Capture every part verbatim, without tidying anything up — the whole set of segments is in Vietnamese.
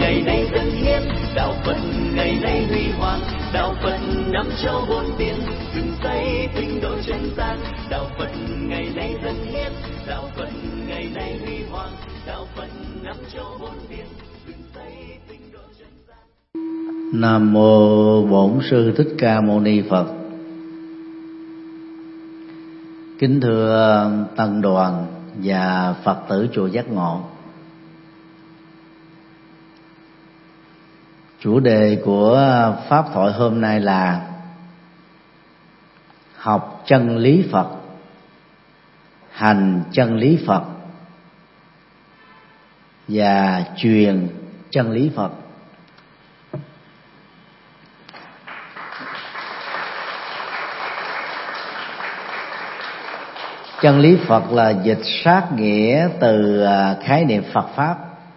ngày nay dân hiến, đạo Phật ngày nay huy hoàng, đạo Phật năm châu bốn biển, dựng xây tinh độ chân gian. Đạo Phật ngày nay dân hiến, đạo Phật ngày nay huy hoàng, đạo Phật năm châu bốn biển, dựng xây tinh độ chân gian. Nam mô Bổn Sư Thích Ca Mâu Ni Phật. Kính thưa tăng đoàn và Phật tử chùa Giác Ngộ. Chủ đề của pháp thoại hôm nay là học chân lý Phật, hành chân lý Phật và truyền chân lý Phật. Chân lý Phật là dịch sát nghĩa từ khái niệm Phật Pháp.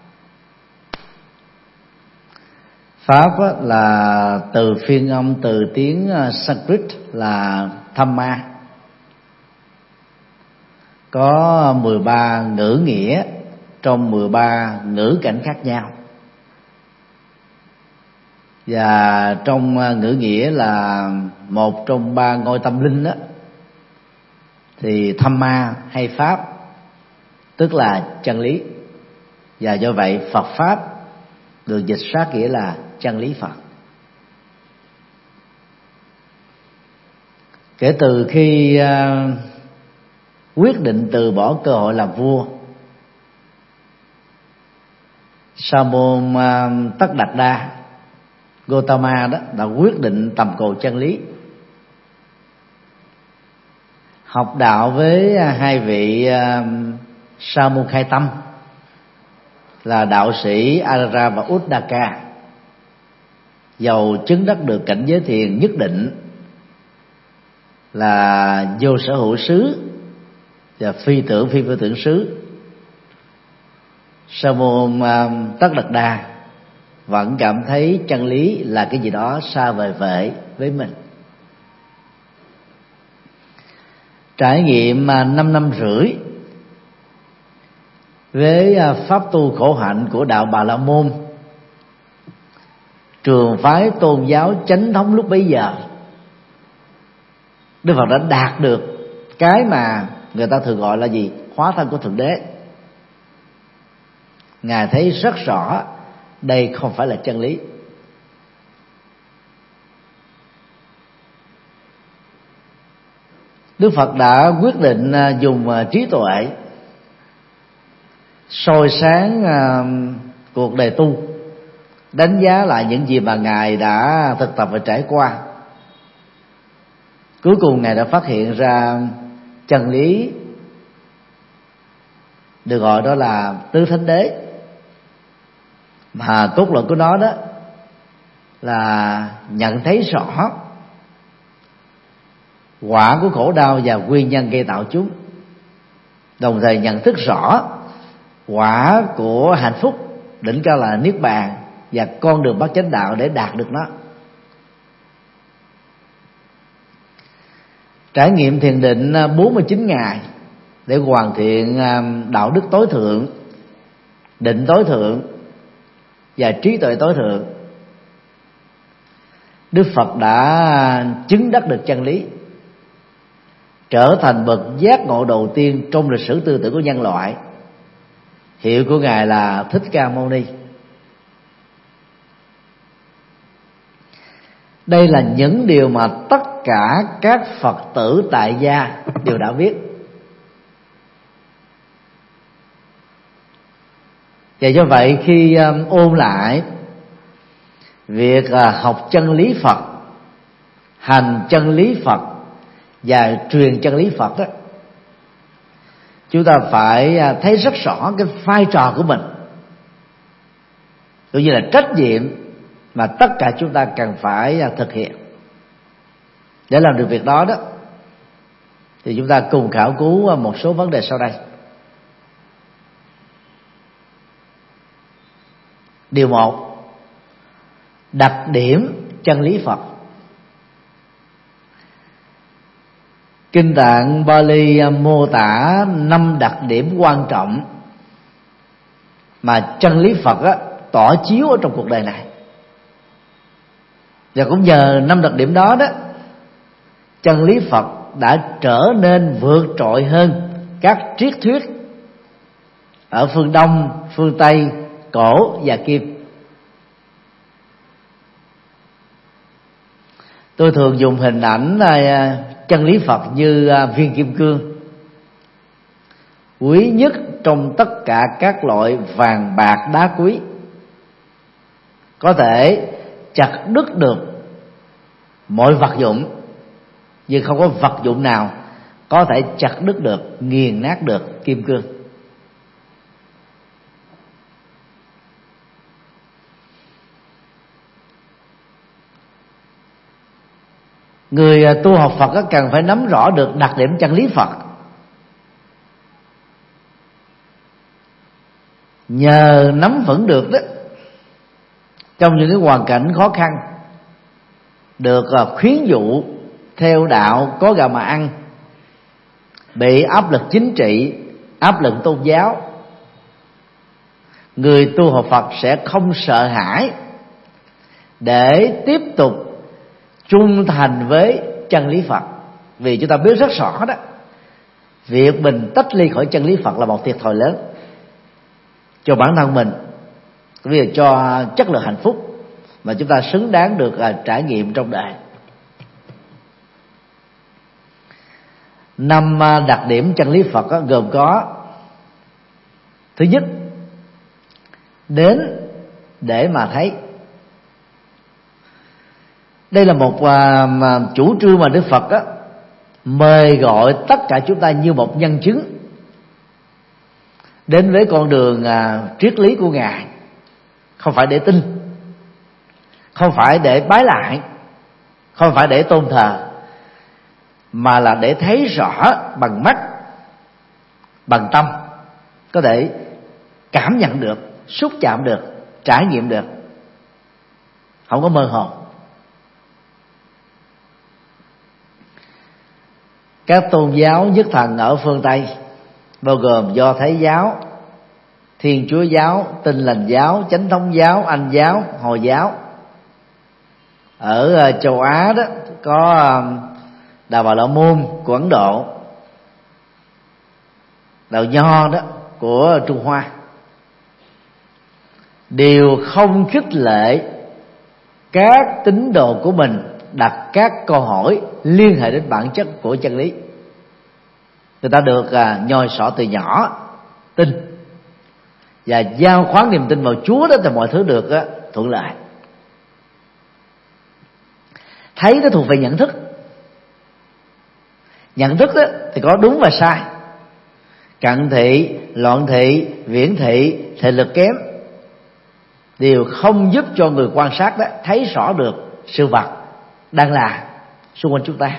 Pháp là từ phiên âm từ tiếng Sanskrit là Dhamma, có mười ba ngữ nghĩa trong mười ba ngữ cảnh khác nhau. Và trong ngữ nghĩa là một trong ba ngôi tâm linh đó, thì Dhamma hay Pháp tức là chân lý. Và do vậy Phật Pháp được dịch sát nghĩa là chân lý Phật. Kể từ khi uh, quyết định từ bỏ cơ hội làm vua, Sa môn uh, Tất Đạt Đa Gotama đó đã quyết định tầm cầu chân lý, học đạo với hai vị uh, Sa môn khai tâm là đạo sĩ Ara và Uddaka. Dầu chứng đắc được cảnh giới thiền nhất định là vô sở hữu xứ và phi tưởng phi vô tưởng xứ, Sa môn uh, Tất Đạt Đa vẫn cảm thấy chân lý là cái gì đó xa vời vợi với mình. Trải nghiệm uh, năm năm rưỡi với uh, pháp tu khổ hạnh của đạo Bà La Môn, trường phái tôn giáo chánh thống lúc bấy giờ, Đức Phật đã đạt được cái mà người ta thường gọi là gì? Hóa thân của Thượng Đế. Ngài thấy rất rõ đây không phải là chân lý. Đức Phật đã quyết định dùng trí tuệ soi sáng cuộc đời tu, đánh giá lại những gì mà Ngài đã thực tập và trải qua. Cuối cùng Ngài đã phát hiện ra chân lý được gọi đó là tứ thánh đế, mà cốt lõi của nó đó là nhận thấy rõ quả của khổ đau và nguyên nhân gây tạo chúng, đồng thời nhận thức rõ quả của hạnh phúc đỉnh cao là niết bàn và con đường bát chánh đạo để đạt được nó. Trải nghiệm thiền định bốn mươi chín ngày để hoàn thiện đạo đức tối thượng, định tối thượng và trí tuệ tối thượng, Đức Phật đã chứng đắc được chân lý, trở thành bậc giác ngộ đầu tiên trong lịch sử tư tưởng của nhân loại. Hiệu của Ngài là Thích Ca Mâu Ni. Đây là những điều mà tất cả các Phật tử tại gia đều đã biết. Và do vậy khi ôn lại việc học chân lý Phật, hành chân lý Phật và truyền chân lý Phật đó, chúng ta phải thấy rất rõ cái vai trò của mình, cũng như là trách nhiệm mà tất cả chúng ta cần phải thực hiện. Để làm được việc đó đó thì chúng ta cùng khảo cứu một số vấn đề sau đây. Điều một, đặc điểm chân lý Phật. Kinh Tạng Bali mô tả năm đặc điểm quan trọng mà chân lý Phật á, tỏ chiếu ở trong cuộc đời này. Và cũng nhờ năm đặc điểm đó đó, chân lý Phật đã trở nên vượt trội hơn các triết thuyết ở phương Đông, phương Tây, cổ và kim. Tôi thường dùng hình ảnh chân lý Phật như viên kim cương, quý nhất trong tất cả các loại vàng bạc đá quý, có thể chặt đứt được mọi vật dụng, nhưng không có vật dụng nào có thể chặt đứt được, nghiền nát được kim cương. Người tu học Phật cần phải nắm rõ được đặc điểm chân lý Phật. Nhờ nắm vững được đó, trong những cái hoàn cảnh khó khăn, được khuyến dụ theo đạo có gạo mà ăn, bị áp lực chính trị, áp lực tôn giáo, người tu học Phật sẽ không sợ hãi để tiếp tục trung thành với chân lý Phật. Vì chúng ta biết rất rõ đó, việc mình tách ly khỏi chân lý Phật là một thiệt thòi lớn cho bản thân mình, cũng như cho chất lượng hạnh phúc mà chúng ta xứng đáng được trải nghiệm trong đời. Năm đặc điểm chân lý Phật gồm có: thứ nhất, đến để mà thấy. Đây là một chủ trương mà Đức Phật á, mời gọi tất cả chúng ta như một nhân chứng đến với con đường à, triết lý của Ngài, không phải để tin, không phải để bái lại, không phải để tôn thờ, mà là để thấy rõ bằng mắt, bằng tâm, có thể cảm nhận được, xúc chạm được, trải nghiệm được, không có mơ hồ. Các tôn giáo nhất thần ở phương Tây bao gồm Do Thái giáo, Thiên Chúa giáo, Tin Lành giáo, Chánh thống giáo, Anh giáo, Hồi giáo. Ở châu Á đó có Đạo Bà La Môn của Ấn Độ, Đạo Nho đó của Trung Hoa, đều không khích lệ các tín đồ của mình đặt các câu hỏi liên hệ đến bản chất của chân lý. Người ta được à, nhồi sọ từ nhỏ tin và giao khoán niềm tin vào Chúa đó, thì mọi thứ được á, thuận lợi. Thấy nó thuộc về nhận thức. Nhận thức đó thì có đúng và sai, cận thị, loạn thị, viễn thị, thị lực kém đều không giúp cho người quan sát đó thấy rõ được sự vật đang là xung quanh chúng ta.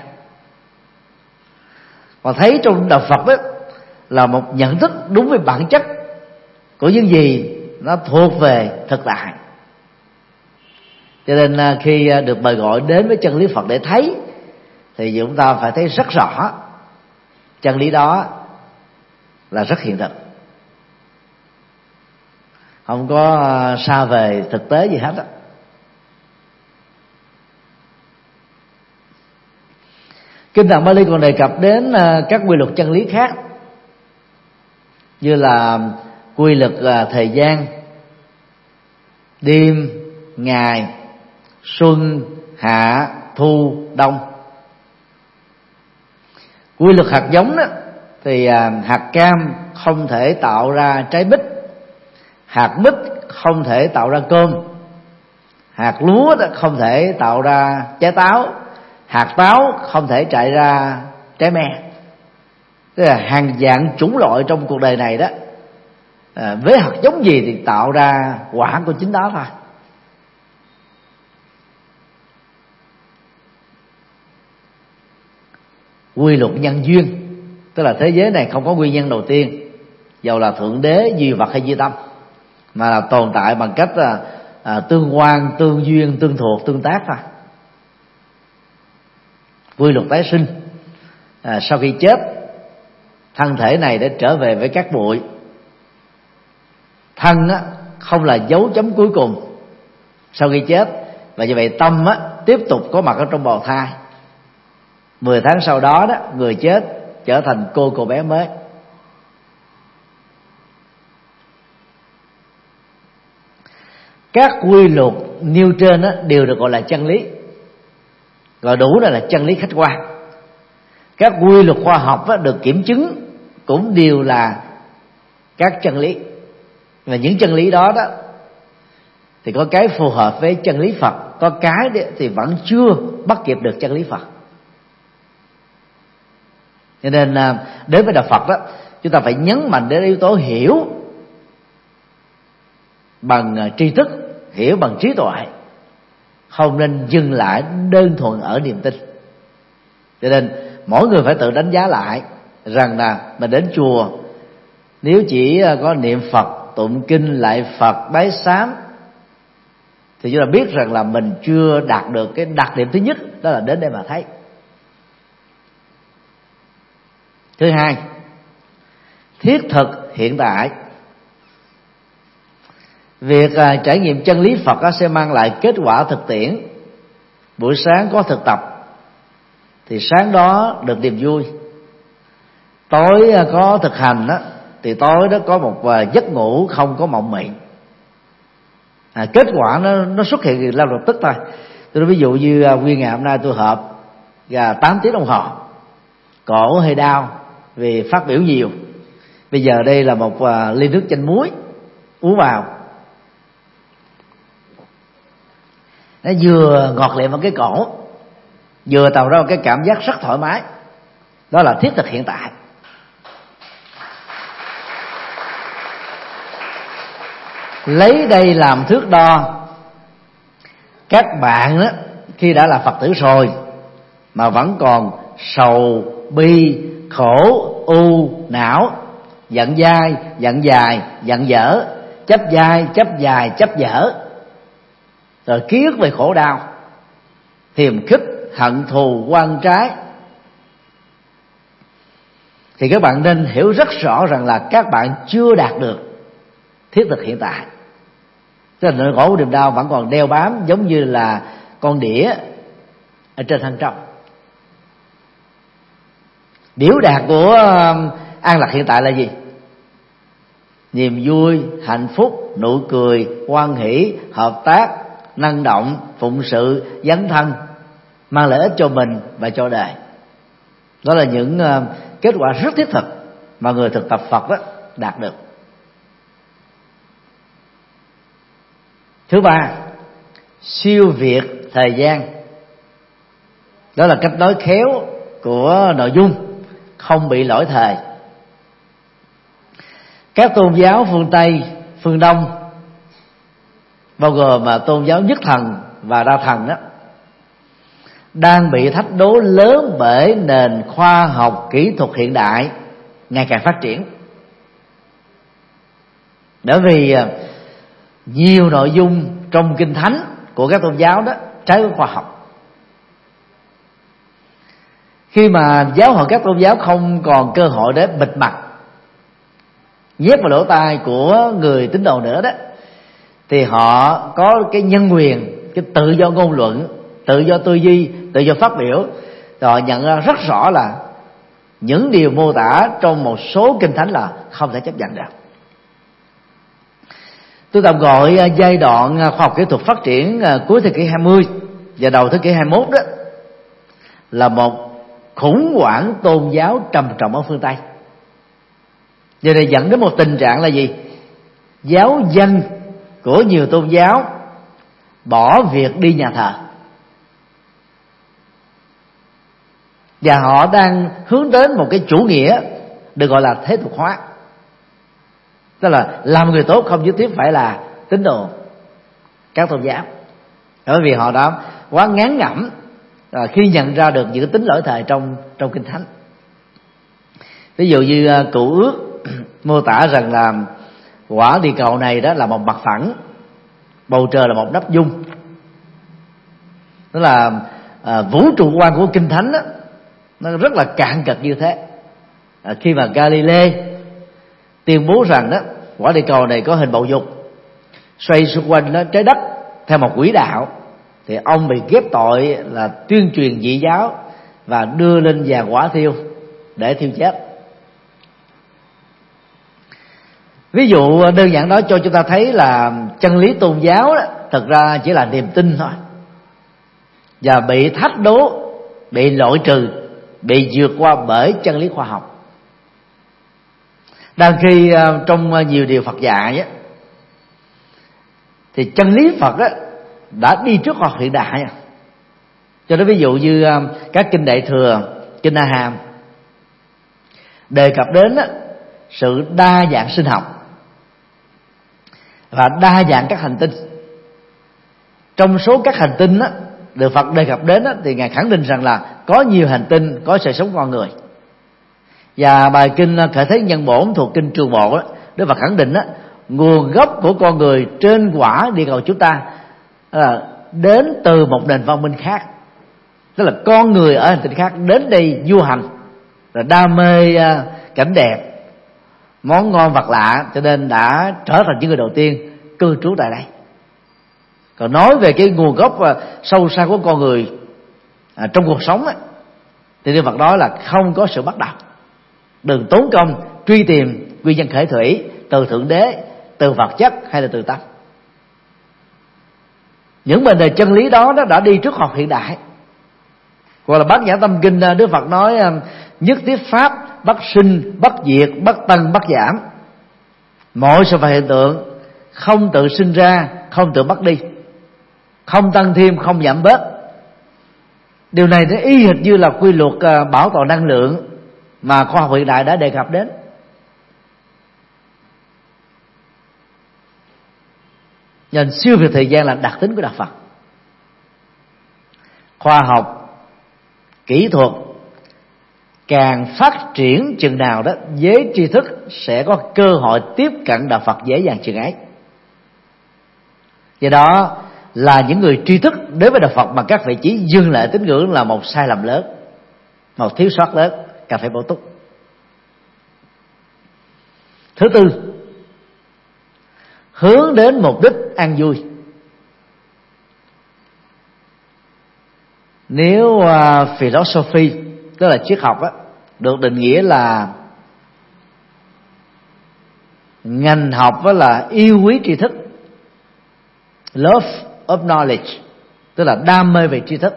Và thấy trong đạo Phật đó là một nhận thức đúng với bản chất của những gì nó thuộc về thực tại. Cho nên khi được mời gọi đến với chân lý Phật để thấy, thì chúng ta phải thấy rất rõ chân lý đó là rất hiện thực, không có xa về thực tế gì hết á. Kinh Tạng Bali còn đề cập đến các quy luật chân lý khác, như là quy luật thời gian, đêm, ngày, xuân, hạ, thu, đông. Quy luật hạt giống đó thì hạt cam không thể tạo ra trái mít, hạt mít không thể tạo ra cơm, hạt lúa đó không thể tạo ra trái táo, hạt táo không thể trại ra trái me. Tức là hàng dạng chủng loại trong cuộc đời này đó, à, với hạt giống gì thì tạo ra quả của chính đó thôi. Quy luật nhân duyên, tức là thế giới này không có nguyên nhân đầu tiên, dầu là thượng đế, duy vật hay duy tâm, mà là tồn tại bằng cách là à, tương quan, tương duyên, tương thuộc, tương tác thôi. Quy luật tái sinh, à, sau khi chết, thân thể này để trở về với cát bụi. Thân á, không là dấu chấm cuối cùng sau khi chết, và như vậy tâm á, tiếp tục có mặt ở trong bào thai. Mười tháng sau đó đó, người chết trở thành cô cậu bé mới. Các quy luật nêu trên á, đều được gọi là chân lý, gọi đủ là, là chân lý khách quan. Các quy luật khoa học á, được kiểm chứng cũng đều là các chân lý, và những chân lý đó đó thì có cái phù hợp với chân lý Phật, có cái thì vẫn chưa bắt kịp được chân lý Phật. Cho nên đến với đạo Phật đó, chúng ta phải nhấn mạnh đến yếu tố hiểu bằng tri thức, hiểu bằng trí tuệ, không nên dừng lại đơn thuần ở niềm tin. Cho nên mỗi người phải tự đánh giá lại rằng là mình đến chùa, nếu chỉ có niệm Phật, tụng kinh, lạy Phật, bái sám, thì chúng ta biết rằng là mình chưa đạt được cái đặc điểm thứ nhất, đó là đến đây mà thấy. Thứ hai, thiết thực hiện tại. Việc à, trải nghiệm chân lý Phật á, sẽ mang lại kết quả thực tiễn. Buổi sáng có thực tập thì sáng đó được niềm vui, tối à, có thực hành đó, thì tối đó có một à, giấc ngủ không có mộng mị. À, kết quả nó nó xuất hiện lập lập tức thôi. Tôi nói ví dụ như à, nguyên ngày hôm nay tôi họp và tám tiếng đồng hồ, cổ hơi đau vì phát biểu nhiều. Bây giờ đây là một à, ly nước chanh muối uống vào, nó vừa ngọt liệm vào cái cổ, vừa tạo ra một cái cảm giác rất thoải mái. Đó là thiết thực hiện tại. Lấy đây làm thước đo, các bạn đó, khi đã là Phật tử rồi mà vẫn còn sầu, bi, khổ, u, não, giận dai, giận dài, giận dở, chấp dai, chấp dài, chấp dở, rồi ký ức về khổ đau, hiềm khích, hận thù, oan trái, thì các bạn nên hiểu rất rõ rằng là các bạn chưa đạt được thiết thực hiện tại. Tức là nỗi khổ của niềm đau vẫn còn đeo bám giống như là con đĩa ở trên thân trong. Biểu đạt của an lạc hiện tại là gì? Niềm vui, hạnh phúc, nụ cười, hoan hỷ, hợp tác, năng động, phụng sự, dấn thân, mang lợi ích cho mình và cho đời. Đó là những kết quả rất thiết thực mà người thực tập Phật đó đạt được. Thứ ba, siêu việt thời gian. Đó là cách nói khéo của nội dung, không bị lỗi thời. Các tôn giáo phương Tây, phương Đông, bao gồm mà tôn giáo nhất thần và đa thần đó, đang bị thách đố lớn bởi nền khoa học kỹ thuật hiện đại ngày càng phát triển. Bởi vì nhiều nội dung trong kinh thánh của các tôn giáo đó trái với khoa học. Khi mà giáo hội các tôn giáo không còn cơ hội để bịt mặt, nhét vào lỗ tai của người tín đồ nữa đó, thì họ có cái nhân quyền, cái tự do ngôn luận, tự do tư duy, tự do phát biểu. Họ nhận ra rất rõ là những điều mô tả trong một số kinh thánh là không thể chấp nhận được. Tôi tạm gọi giai đoạn khoa học kỹ thuật phát triển cuối thế kỷ hai mươi và đầu thế kỷ hai mươi mốt đó là một khủng hoảng tôn giáo trầm trọng ở phương Tây. Điều này dẫn đến một tình trạng là gì? Giáo dân của nhiều tôn giáo bỏ việc đi nhà thờ, và họ đang hướng đến một cái chủ nghĩa được gọi là thế tục hóa. Tức là làm người tốt không nhất thiết phải là tín đồ các tôn giáo, bởi vì họ đã quá ngán ngẩm khi nhận ra được những tính lỗi thời trong trong kinh thánh. Ví dụ như Cựu Ước mô tả rằng là quả địa cầu này đó là một mặt phẳng, bầu trời là một nắp dung. Tức là à, vũ trụ quan của kinh thánh đó, nó rất là cạn cực như thế. À, khi mà Galilei tuyên bố rằng đó quả địa cầu này có hình bầu dục, xoay xung quanh đó trái đất theo một quỹ đạo, thì ông bị ghép tội là tuyên truyền dị giáo và đưa lên giàn hỏa thiêu để thiêu chết. Ví dụ đơn giản đó cho chúng ta thấy là chân lý tôn giáo đó thực ra chỉ là niềm tin thôi, và bị thách đố, bị loại trừ, bị vượt qua bởi chân lý khoa học. Đang khi trong nhiều điều Phật dạy á, thì chân lý Phật á đã đi trước khoa học hiện đại. Cho nên ví dụ như các kinh Đại Thừa, kinh A Hàm đề cập đến á, sự đa dạng sinh học và đa dạng các hành tinh. Trong số các hành tinh á, được Phật đề cập đến á, thì Ngài khẳng định rằng là có nhiều hành tinh có sự sống con người. Và bài kinh Khởi Thế Nhân Bổn thuộc kinh Trường Bộ á, Đức Phật khẳng định á, nguồn gốc của con người trên quả địa cầu chúng ta là đến từ một nền văn minh khác. Tức là con người ở hành tinh khác đến đây du hành, là đam mê cảnh đẹp, món ngon vật lạ, cho nên đã trở thành những người đầu tiên cư trú tại đây. Còn nói về cái nguồn gốc sâu xa của con người à, trong cuộc sống á, thì Đức Phật nói là không có sự bắt đầu. Đừng tốn công truy tìm nguyên nhân khởi thủy từ thượng đế, từ vật chất hay là từ tâm. Những vấn đề chân lý đó nó đã đi trước học hiện đại. Hoặc là Bát Nhã Tâm Kinh, Đức Phật nói nhất thiết pháp bất sinh, bất diệt, bất tăng, bất giảm. Mọi sự vật hiện tượng không tự sinh ra, không tự mất đi, không tăng thêm, không giảm bớt. Điều này nó y hệt như là quy luật bảo toàn năng lượng mà khoa học hiện đại đã đề cập đến. Nên siêu việt thời gian là đặc tính của Đạo Phật. Khoa học, kỹ thuật càng phát triển chừng nào đó, giới tri thức sẽ có cơ hội tiếp cận Đạo Phật dễ dàng chừng ấy. Do đó là những người tri thức đến với Đạo Phật mà các vị chỉ dừng lại tín ngưỡng là một sai lầm lớn, một thiếu sót lớn, cần phải bổ túc. Thứ tư, hướng đến mục đích an vui. Nếu uh, philosophy, tức là triết học á, được định nghĩa là ngành học đó là yêu quý tri thức, love of knowledge, tức là đam mê về tri thức,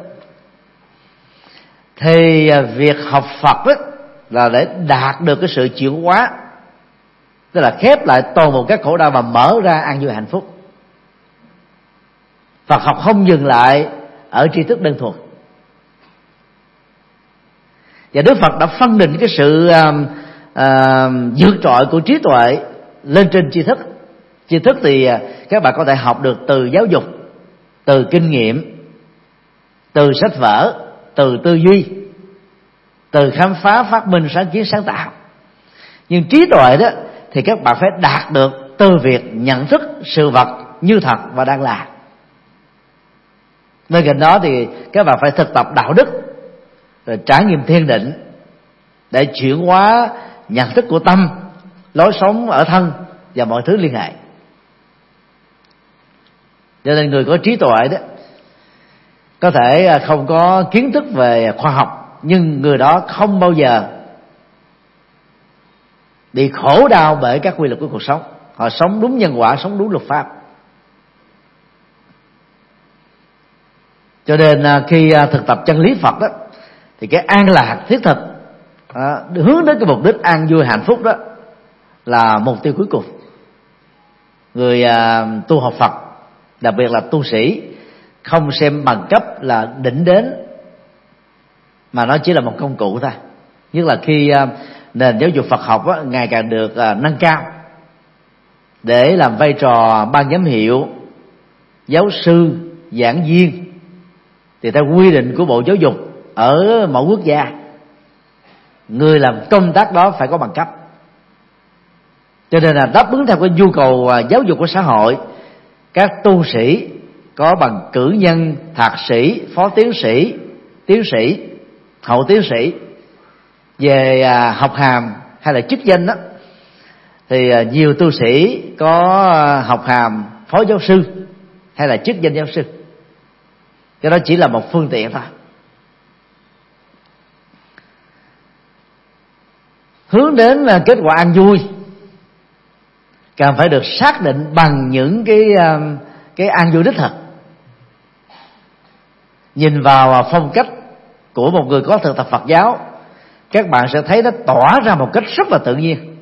thì việc học Phật đó là để đạt được cái sự chuyển hóa, tức là khép lại toàn bộ các khổ đau và mở ra an vui hạnh phúc. Phật học không dừng lại ở tri thức đơn thuần. Và Đức Phật đã phân định cái sự uh, uh, vượt trội của trí tuệ lên trên tri thức. Tri thức thì uh, các bạn có thể học được từ giáo dục, từ kinh nghiệm, từ sách vở, từ tư duy, từ khám phá, phát minh, sáng kiến, sáng tạo. Nhưng trí tuệ đó thì các bạn phải đạt được từ việc nhận thức sự vật như thật và đang là. Bên cạnh đó thì các bạn phải thực tập đạo đức, rồi trải nghiệm thiền định để chuyển hóa nhận thức của tâm, lối sống ở thân và mọi thứ liên hệ. Cho nên người có trí tuệ đó có thể không có kiến thức về khoa học, nhưng người đó không bao giờ bị khổ đau bởi các quy luật của cuộc sống. Họ sống đúng nhân quả, sống đúng luật pháp. Cho nên khi thực tập chân lý Phật đó, thì cái an lạc thiết thực à, hướng đến cái mục đích an vui hạnh phúc đó là mục tiêu cuối cùng. Người à, tu học Phật, đặc biệt là tu sĩ, không xem bằng cấp là đỉnh đến, mà nó chỉ là một công cụ thôi. Nhất là khi à, nền giáo dục Phật học á, ngày càng được à, nâng cao để làm vai trò ban giám hiệu, giáo sư, giảng viên, thì theo quy định của Bộ Giáo dục ở mỗi quốc gia, người làm công tác đó phải có bằng cấp. Cho nên là đáp ứng theo cái nhu cầu giáo dục của xã hội, các tu sĩ có bằng cử nhân, thạc sĩ, phó tiến sĩ, tiến sĩ, hậu tiến sĩ về học hàm hay là chức danh đó, thì nhiều tu sĩ có học hàm phó giáo sư hay là chức danh giáo sư. Cái đó chỉ là một phương tiện thôi. Hướng đến kết quả an vui cần phải được xác định bằng những cái cái an vui đích thực. Nhìn vào phong cách của một người có thực tập Phật giáo, các bạn sẽ thấy nó tỏa ra một cách rất là tự nhiên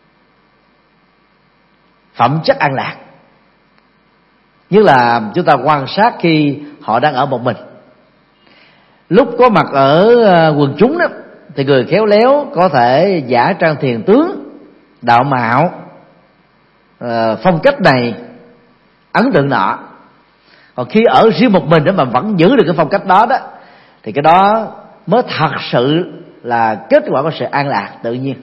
phẩm chất an lạc. Như là chúng ta quan sát khi họ đang ở một mình. Lúc có mặt ở quần chúng đó, thì người khéo léo có thể giả trang thiền tướng, đạo mạo, phong cách này, ấn tượng nọ. Còn khi ở riêng một mình đó mà vẫn giữ được cái phong cách đó đó, thì cái đó mới thật sự là kết quả của sự an lạc tự nhiên.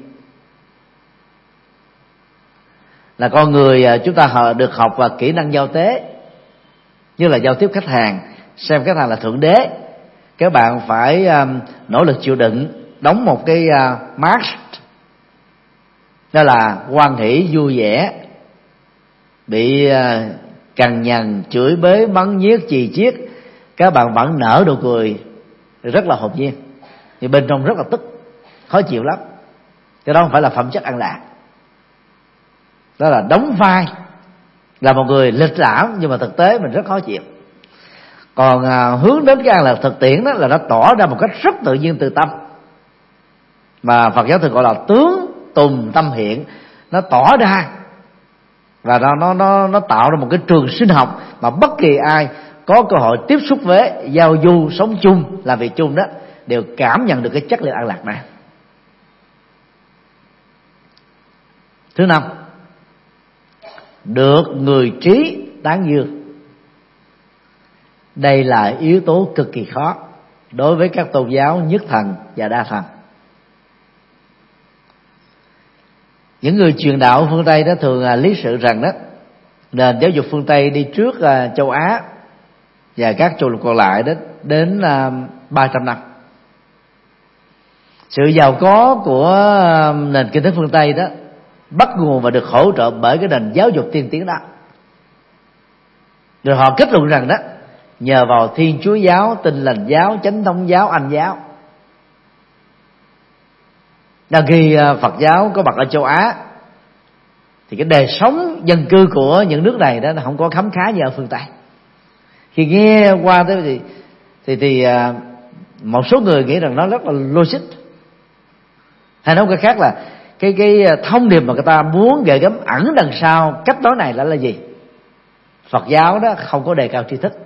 Là con người chúng ta được học và kỹ năng giao tế, như là giao tiếp khách hàng, xem khách hàng là thượng đế. Các bạn phải um, nỗ lực chịu đựng, đóng một cái uh, mask, đó là hoan hỷ vui vẻ. Bị uh, cằn nhằn, chửi bới, mắng nhiếc, chì chiết, các bạn vẫn nở nụ cười rất là hồn nhiên, thì bên trong rất là tức, khó chịu lắm. Cái đó không phải là phẩm chất an lạc. Đó là đóng vai là một người lịch lãm, nhưng mà thực tế mình rất khó chịu. Còn à, hướng đến cái an lạc thực tiễn đó là nó tỏ ra một cách rất tự nhiên từ tâm, mà Phật giáo thường gọi là tướng tùng tâm hiện. Nó tỏ ra và nó nó nó nó tạo ra một cái trường sinh học mà bất kỳ ai có cơ hội tiếp xúc với, giao du, sống chung, làm việc chung đó đều cảm nhận được cái chất liệu an lạc này. Thứ năm, được người trí tán dương. Đây là yếu tố cực kỳ khó đối với các tôn giáo nhất thần và đa thần. Những người truyền đạo phương Tây đó thường lý sự rằng đó, nền giáo dục phương Tây đi trước châu Á và các châu lục còn lại đó đến ba trăm năm. Sự giàu có của nền kinh tế phương Tây đó bắt nguồn và được hỗ trợ bởi cái nền giáo dục tiên tiến đó. Rồi họ kết luận rằng đó, nhờ vào Thiên Chúa giáo, Tin Lành giáo, Chánh Thống giáo, Anh giáo. Đang khi Phật giáo có mặt ở châu Á thì cái đời sống dân cư của những nước này đó không có khấm khá như ở phương Tây. Khi nghe qua tới thì thì thì một số người nghĩ rằng nó rất là logic. Hay nói cái khác là cái cái thông điệp mà người ta muốn gợi gắm ẩn đằng sau cách nói này là là gì? Phật giáo đó không có đề cao tri thức,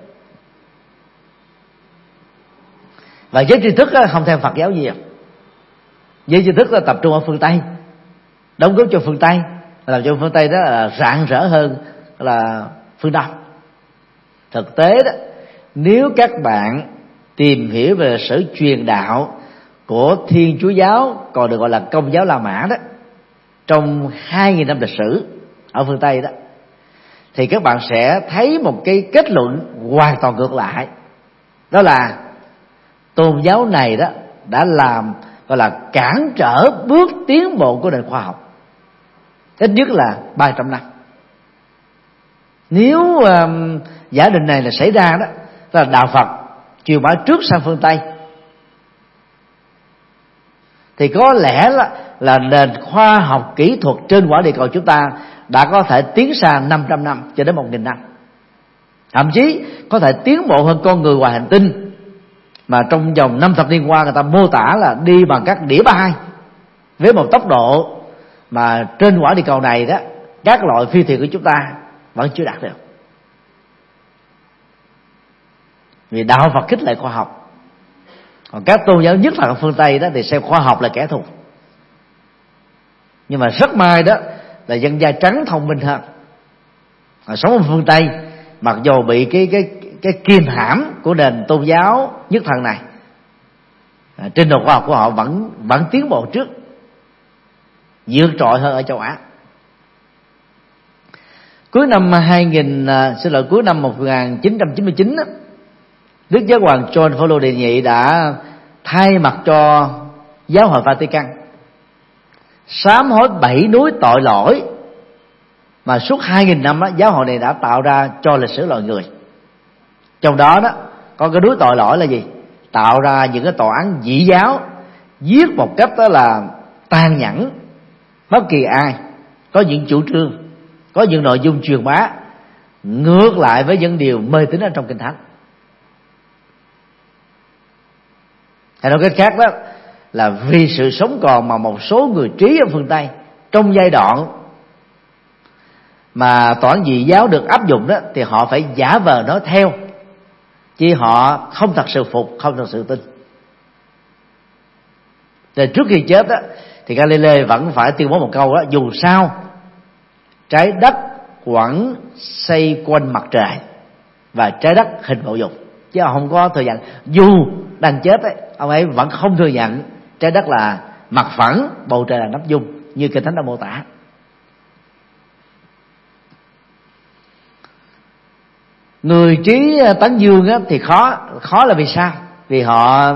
và giới tri thức đó không theo Phật giáo nhiều. Giới tri thức là tập trung ở phương Tây, đóng góp cho phương Tây, làm cho phương Tây đó là rạng rỡ hơn là phương Đông. Thực tế đó, nếu các bạn tìm hiểu về lịch sử truyền đạo của Thiên Chúa giáo, còn được gọi là Công giáo La Mã đó, trong hai nghìn năm lịch sử ở phương Tây đó, thì các bạn sẽ thấy một cái kết luận hoàn toàn ngược lại. Đó là tôn giáo này đó đã làm gọi là cản trở bước tiến bộ của nền khoa học ít nhất là ba trăm năm. Nếu um, giả định này là xảy ra đó, đó là đạo Phật truyền bá trước sang phương Tây, thì có lẽ là, là nền khoa học kỹ thuật trên quả địa cầu chúng ta đã có thể tiến xa năm trăm năm cho đến một nghìn năm. Thậm chí có thể tiến bộ hơn con người ngoài hành tinh, mà trong vòng năm thập niên qua người ta mô tả là đi bằng các đĩa bay với một tốc độ mà trên quả địa cầu này đó các loại phi thuyền của chúng ta vẫn chưa đạt được. Vì đạo Phật khích lệ khoa học, còn các tôn giáo nhất là phương Tây đó thì xem khoa học là kẻ thù. Nhưng mà rất may đó là dân da trắng thông minh hơn, họ sống ở phương Tây, mặc dù bị cái cái cái kiềm hãm của nền tôn giáo nhất thần này, à, trình độ khoa học của họ vẫn vẫn tiến bộ trước, vượt trội hơn ở châu Á. Cuối năm hai nghìn, à, xin lỗi cuối năm một nghìn chín trăm chín mươi chín đó, Đức Giáo hoàng John Paul đệ nhị đã thay mặt cho Giáo hội Vatican sám hối bảy núi tội lỗi mà suốt hai nghìn năm đó, giáo hội này đã tạo ra cho lịch sử loài người. Trong đó đó có cái đuối tội lỗi là gì? Tạo ra những cái tòa án dị giáo, giết một cách đó là tàn nhẫn bất kỳ ai có những chủ trương, có những nội dung truyền bá ngược lại với những điều mê tín ở trong Kinh Thánh. Hay nói cách khác đó là vì sự sống còn mà một số người trí ở phương Tây trong giai đoạn mà tòa án dị giáo được áp dụng đó, thì họ phải giả vờ nói theo, chứ họ không thật sự phục, không thật sự tin. Rồi trước khi chết đó, thì Galilei vẫn phải tuyên bố một câu đó: dù sao trái đất vẫn xoay quanh mặt trời và trái đất hình bầu dục. Chứ ông không có thừa nhận, dù đang chết ấy, ông ấy vẫn không thừa nhận trái đất là mặt phẳng, bầu trời là nắp dung như Kinh Thánh đã mô tả. Người trí tán dương á, thì khó khó là vì sao? Vì họ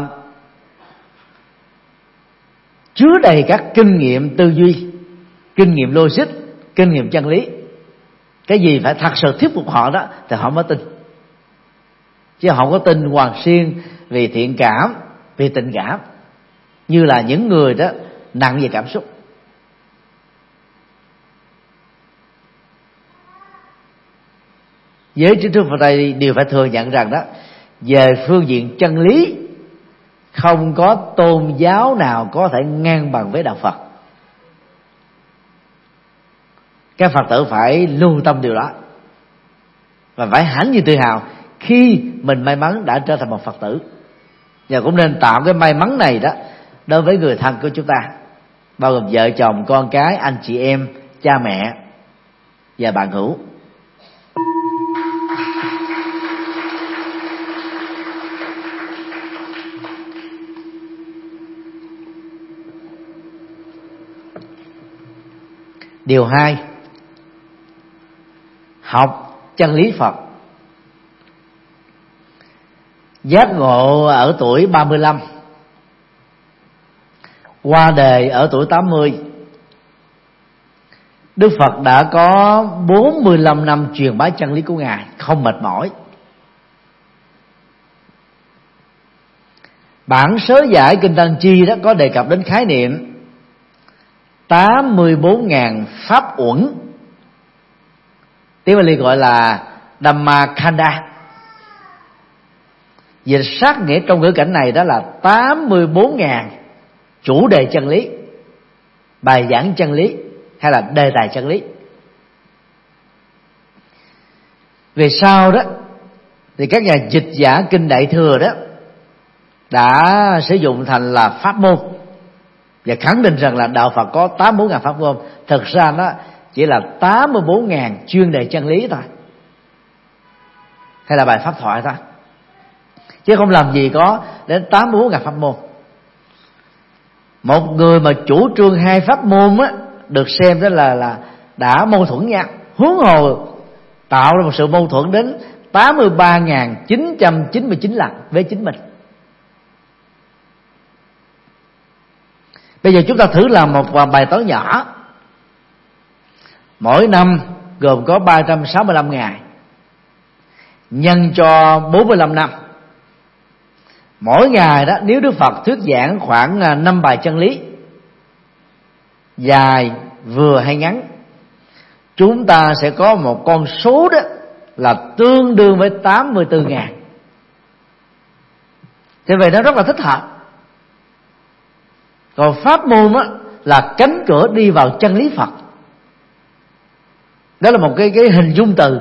chứa đầy các kinh nghiệm tư duy, kinh nghiệm logic, kinh nghiệm chân lý. Cái gì phải thật sự thuyết phục họ đó thì họ mới tin. Chứ họ không có tin hoàn xuyên vì thiện cảm, vì tình cảm, như là những người đó nặng về cảm xúc. Giới trí thức Phật Tây đều phải thừa nhận rằng đó, về phương diện chân lý, không có tôn giáo nào có thể ngang bằng với đạo Phật. Các Phật tử phải lưu tâm điều đó và phải hãnh diện tự hào khi mình may mắn đã trở thành một Phật tử. Và cũng nên tạo cái may mắn này đó đối với người thân của chúng ta, bao gồm vợ chồng, con cái, anh chị em, cha mẹ và bạn hữu. Điều hai, học chân lý Phật. Giác ngộ ở tuổi ba mươi lăm, qua đời ở tuổi tám mươi. Đức Phật đã có bốn mươi lăm năm truyền bá chân lý của Ngài không mệt mỏi. Bản sớ giải Kinh Tăng Chi đó có đề cập đến khái niệm tám mươi bốn nghìn pháp uẩn, tiếng Bali gọi là Dhammakanda. Dịch sát nghĩa trong ngữ cảnh này đó là tám mươi bốn nghìn chủ đề chân lý, bài giảng chân lý hay là đề tài chân lý. Về sau đó thì các nhà dịch giả Kinh Đại Thừa đó đã sử dụng thành là pháp môn và khẳng định rằng là đạo Phật có tám mươi bốn nghìn pháp môn. Thực ra nó chỉ là tám mươi bốn nghìn chuyên đề chân lý thôi, hay là bài pháp thoại thôi, chứ không làm gì có đến tám mươi bốn nghìn pháp môn. Một người mà chủ trương hai pháp môn á, được xem đó là là đã mâu thuẫn nhau, huống hồ tạo ra một sự mâu thuẫn đến tám mươi ba nghìn chín trăm chín mươi chín lần với chính mình. Bây giờ chúng ta thử làm một bài toán nhỏ. Mỗi năm gồm có ba trăm sáu mươi lăm ngày, nhân cho bốn mươi lăm năm. Mỗi ngày đó, nếu Đức Phật thuyết giảng khoảng năm bài chân lý, dài, vừa hay ngắn, chúng ta sẽ có một con số đó là tương đương với tám mươi tư nghìn. Thế vậy nó rất là thích hợp. Còn pháp môn á là cánh cửa đi vào chân lý Phật. Đó là một cái cái hình dung từ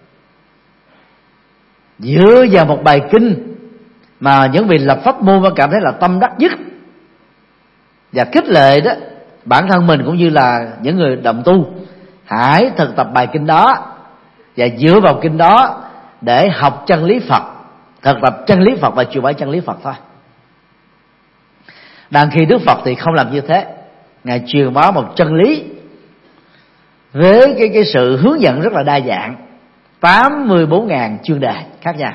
dựa vào một bài kinh mà những vị lập pháp môn cảm thấy là tâm đắc nhất, và khích lệ đó bản thân mình cũng như là những người đồng tu hãy thực tập bài kinh đó và dựa vào kinh đó để học chân lý Phật, thực tập chân lý Phật và truyền bá chân lý Phật thôi. Đang khi Đức Phật thì không làm như thế. Ngài truyền bá một chân lý với cái cái sự hướng dẫn rất là đa dạng, tám mươi bốn nghìn chuyên đề khác nhau.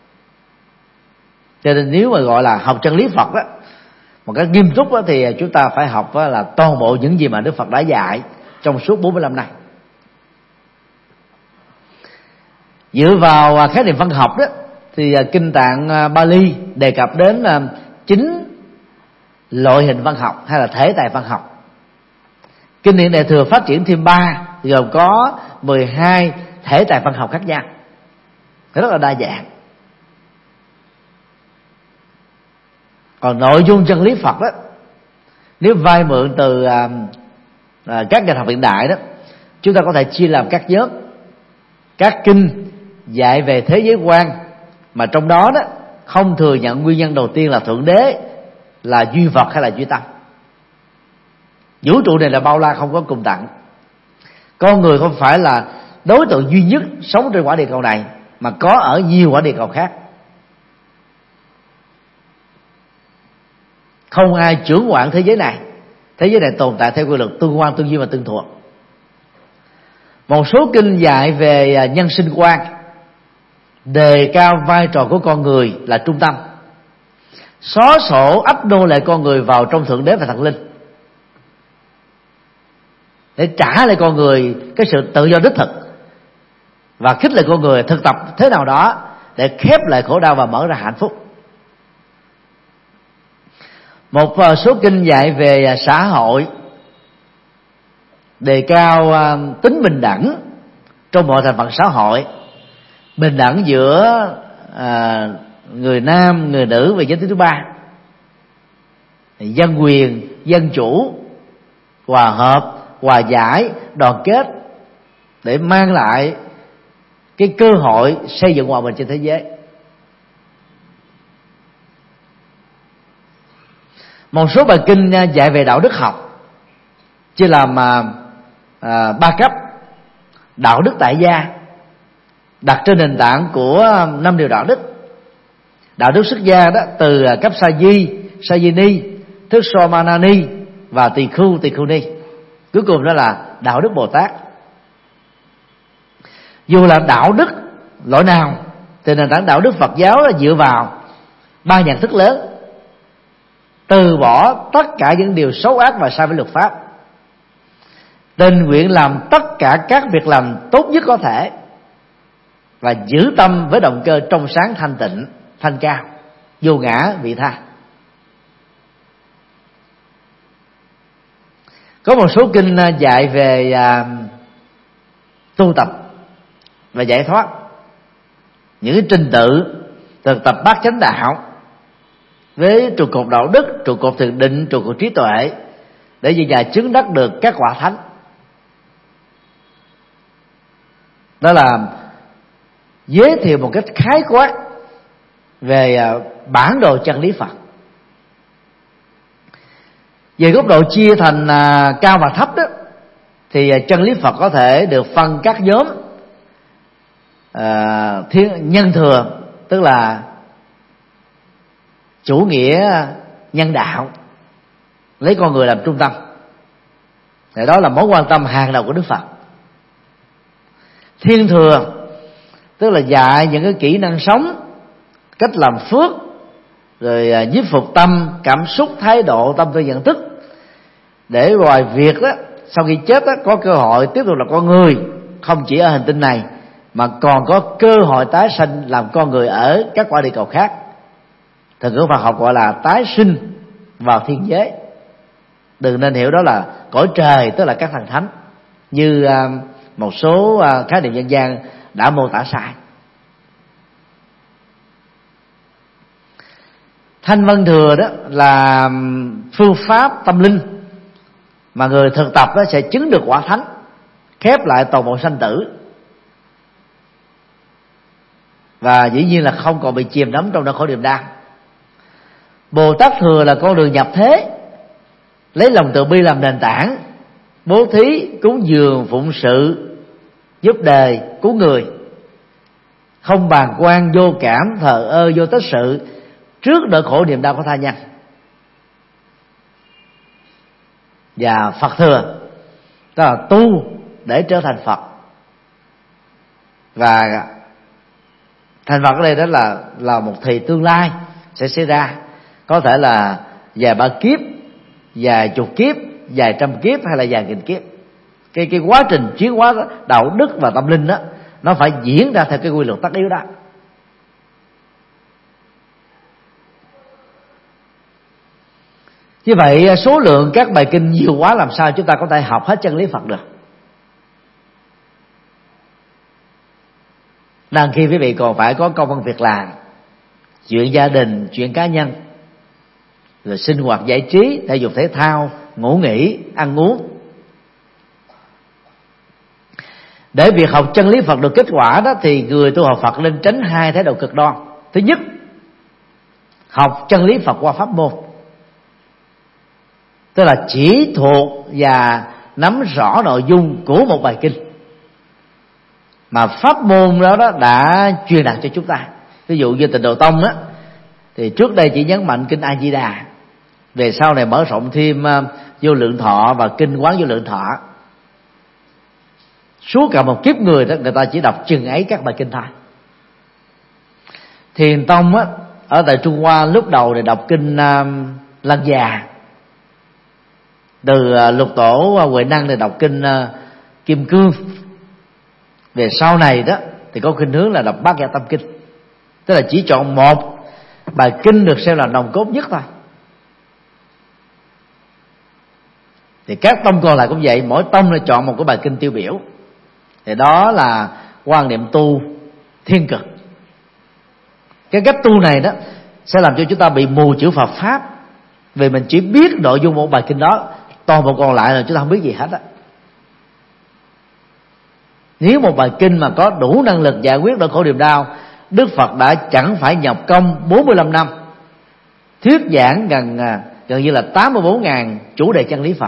Cho nên nếu mà gọi là học chân lý Phật đó, một cách nghiêm túc đó, thì chúng ta phải học đó là toàn bộ những gì mà Đức Phật đã dạy trong suốt bốn mươi lăm năm. Dựa vào khái niệm văn học đó, thì kinh tạng Bali đề cập đến chín loại hình văn học hay là thể tài văn học. Kinh điển Đại Thừa phát triển thêm ba, gồm có mười hai thể tài văn học khác nhau, rất là đa dạng. Còn nội dung chân lý Phật đó, nếu vay mượn từ à, à, các ngành học hiện đại đó, chúng ta có thể chia làm các nhóm. Các kinh dạy về thế giới quan, mà trong đó đó không thừa nhận nguyên nhân đầu tiên là thượng đế, là duy vật hay là duy tâm. Vũ trụ này là bao la, không có cùng tận. Con người không phải là đối tượng duy nhất sống trên quả địa cầu này, mà có ở nhiều quả địa cầu khác. Không ai trưởng quản thế giới này. Thế giới này tồn tại theo quy luật tương quan, tương duyên và tương thuộc. Một số kinh dạy về nhân sinh quan, đề cao vai trò của con người là trung tâm, xóa sổ ách nô lệ con người vào trong thượng đế và thần linh, để trả lại con người cái sự tự do đích thực, và khích lệ con người thực tập thế nào đó để khép lại khổ đau và mở ra hạnh phúc. Một số kinh dạy về xã hội, đề cao tính bình đẳng trong mọi thành phần xã hội, bình đẳng giữa à, người nam, người nữ và giới tính thứ ba, dân quyền, dân chủ, hòa hợp, hòa giải, đoàn kết, để mang lại cái cơ hội xây dựng hòa bình trên thế giới. Một số bài kinh dạy về đạo đức học chia làm à, ba cấp. Đạo đức tại gia đặt trên nền tảng của năm điều đạo đức. Đạo đức xuất gia đó từ cấp sa di, sa di ni, thức somanani và tỳ khu, tỳ khu ni. Cuối cùng đó là đạo đức Bồ Tát. Dù là đạo đức loại nào thì nền tảng đạo đức Phật giáo là dựa vào ba nhận thức lớn: từ bỏ tất cả những điều xấu ác và sai với luật pháp, tình nguyện làm tất cả các việc làm tốt nhất có thể, và giữ tâm với động cơ trong sáng, thanh tịnh, thanh cao, vô ngã vị tha. Có một số kinh dạy về à, tu tập và giải thoát, những cái trình tự thực tập bát chánh đạo với trụ cột đạo đức, trụ cột thiền định, trụ cột trí tuệ, để về nhà chứng đắc được các quả thánh. Đó là giới thiệu một cách khái quát về bản đồ chân lý Phật. Về góc độ chia thành cao và thấp đó, thì chân lý Phật có thể được phân các nhóm. à, thiên, nhân thừa, tức là chủ nghĩa nhân đạo, lấy con người làm trung tâm, thì đó là mối quan tâm hàng đầu của Đức Phật. Thiên thừa, tức là dạy những cái kỹ năng sống, cách làm phước, rồi nhiếp phục tâm, cảm xúc, thái độ, tâm tư, nhận thức, để ngoài việc đó sau khi chết đó có cơ hội tiếp tục là con người, không chỉ ở hành tinh này mà còn có cơ hội tái sinh làm con người ở các quả địa cầu khác. Thuật ngữ Phật học gọi là tái sinh vào thiên giới. Đừng nên hiểu đó là cõi trời, tức là các thần thánh, như một số khái niệm dân gian đã mô tả sai. Thanh văn thừa đó là phương pháp tâm linh mà người thực tập đó sẽ chứng được quả thánh, khép lại toàn bộ sanh tử, và dĩ nhiên là không còn bị chìm đắm trong nỗi khổ niềm đau. Bồ Tát thừa là con đường nhập thế, lấy lòng từ bi làm nền tảng, bố thí, cúng dường, phụng sự, giúp đời, cứu người, không bàng quan, vô cảm, thờ ơ, vô tích sự trước nỗi khổ niềm đau của tha nhân. Và Phật thừa, đó là tu để trở thành Phật. Và thành Phật ở đây đó là là một thời tương lai sẽ xảy ra, có thể là vài ba kiếp, vài chục kiếp, vài trăm kiếp, hay là vài nghìn kiếp. Cái cái quá trình chuyển hóa đạo đức và tâm linh đó nó phải diễn ra theo cái quy luật tất yếu đó. Như vậy số lượng các bài kinh nhiều quá, làm sao chúng ta có thể học hết chân lý Phật được? Đang khi quý vị còn phải có công ăn việc làm, chuyện gia đình, chuyện cá nhân, rồi sinh hoạt giải trí, thể dục thể thao, ngủ nghỉ, ăn uống. Để việc học chân lý Phật được kết quả đó, thì người tu học Phật nên tránh hai thái độ cực đoan. Thứ nhất, học chân lý Phật qua pháp môn, tức là chỉ thuộc và nắm rõ nội dung của một bài kinh mà pháp môn đó, đó đã truyền đạt cho chúng ta. Ví dụ như Tịnh Độ Tông á, thì trước đây chỉ nhấn mạnh kinh A Di Đà, về sau này mở rộng thêm uh, Vô Lượng Thọ và kinh Quán Vô Lượng Thọ. Suốt cả một kiếp người đó, người ta chỉ đọc chừng ấy các bài kinh thôi. Thiền Tông á, ở tại Trung Hoa lúc đầu thì đọc kinh uh, Lăng Già. Từ uh, Lục Tổ uh, Huệ Năng thì đọc kinh uh, Kim Cương. Về sau này đó thì có khuynh hướng là đọc Bát Nhã Tâm Kinh, tức là chỉ chọn một bài kinh được xem là nòng cốt nhất thôi. Thì các tông còn lại cũng vậy, mỗi tông là chọn một cái bài kinh tiêu biểu. Thì đó là quan niệm tu thiên cực. Cái cách tu này đó sẽ làm cho chúng ta bị mù chữ Phật pháp, vì mình chỉ biết nội dung một bài kinh đó, toàn bộ còn lại là chúng ta không biết gì hết á. Nếu một bài kinh mà có đủ năng lực giải quyết nỗi khổ niềm đau, Đức Phật đã chẳng phải nhập công bốn mươi lăm năm thuyết giảng gần gần như là tám mươi bốn nghìn chủ đề chân lý Phật.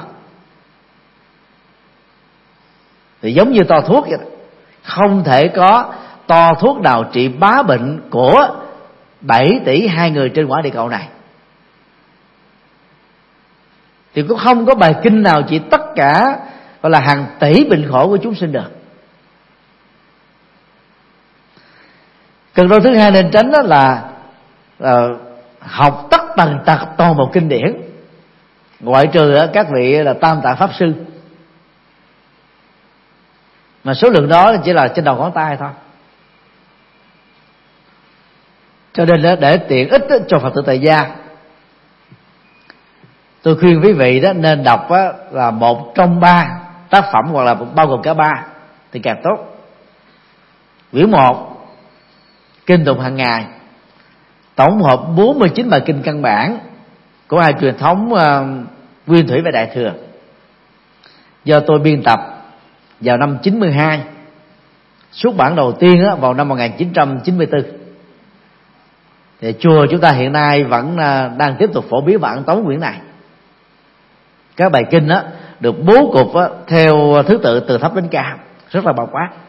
Thì giống như to thuốc vậy, không thể có to thuốc nào trị bá bệnh của bảy tỷ hai người trên quả địa cầu này. Thì cũng không có bài kinh nào trị tất cả gọi là hàng tỷ bệnh khổ của chúng sinh được. Cực đoan thứ hai nên tránh đó là, là học tất tần tật toàn bộ kinh điển, ngoại trừ các vị là Tam Tạng Pháp Sư, mà số lượng đó chỉ là trên đầu ngón tay thôi. Cho nên để tiện ích cho Phật tử tại gia, tôi khuyên quý vị đó nên đọc là một trong ba tác phẩm, hoặc là bao gồm cả ba thì càng tốt. Quyển một, kinh tụng hàng ngày, tổng hợp bốn mươi chín bài kinh căn bản của hai truyền thống uh, Nguyên Thủy và Đại Thừa, do tôi biên tập vào năm chín mươi hai, xuất bản đầu tiên á, vào năm một nghìn chín trăm chín mươi tư. Thì chùa chúng ta hiện nay vẫn uh, đang tiếp tục phổ biến bản tống quyển này. Các bài kinh á, được bố cục á, theo thứ tự từ thấp đến cao, rất là bao quát.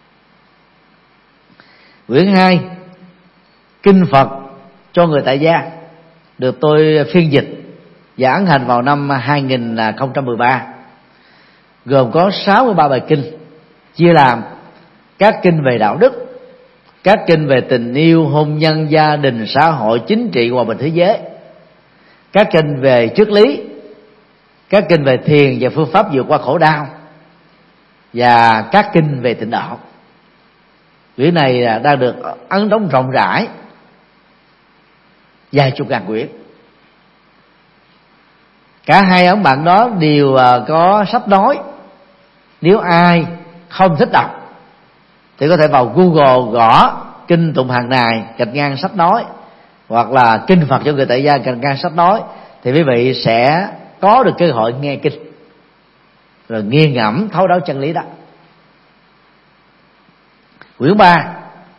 Quyển hai, kinh Phật cho người tại gia, được tôi phiên dịch và ấn hành vào năm hai nghìn không trăm mười ba, gồm có sáu mươi ba bài kinh, chia làm các kinh về đạo đức, các kinh về tình yêu, hôn nhân, gia đình, xã hội, chính trị, hòa bình thế giới, các kinh về triết lý, các kinh về thiền và phương pháp vượt qua khổ đau, và các kinh về tịnh độ. Quyển này đang được ấn đóng rộng rãi, vài chục ngàn quyển. Cả hai ấn bản đó đều có sách nói. Nếu ai không thích đọc thì có thể vào Google gõ kinh tụng hàng ngày gạch ngang sách nói, hoặc là kinh Phật cho người tại gia gạch ngang sách nói, thì quý vị sẽ có được cơ hội nghe kinh rồi nghiền ngẫm thấu đáo chân lý đó. Quyển ba,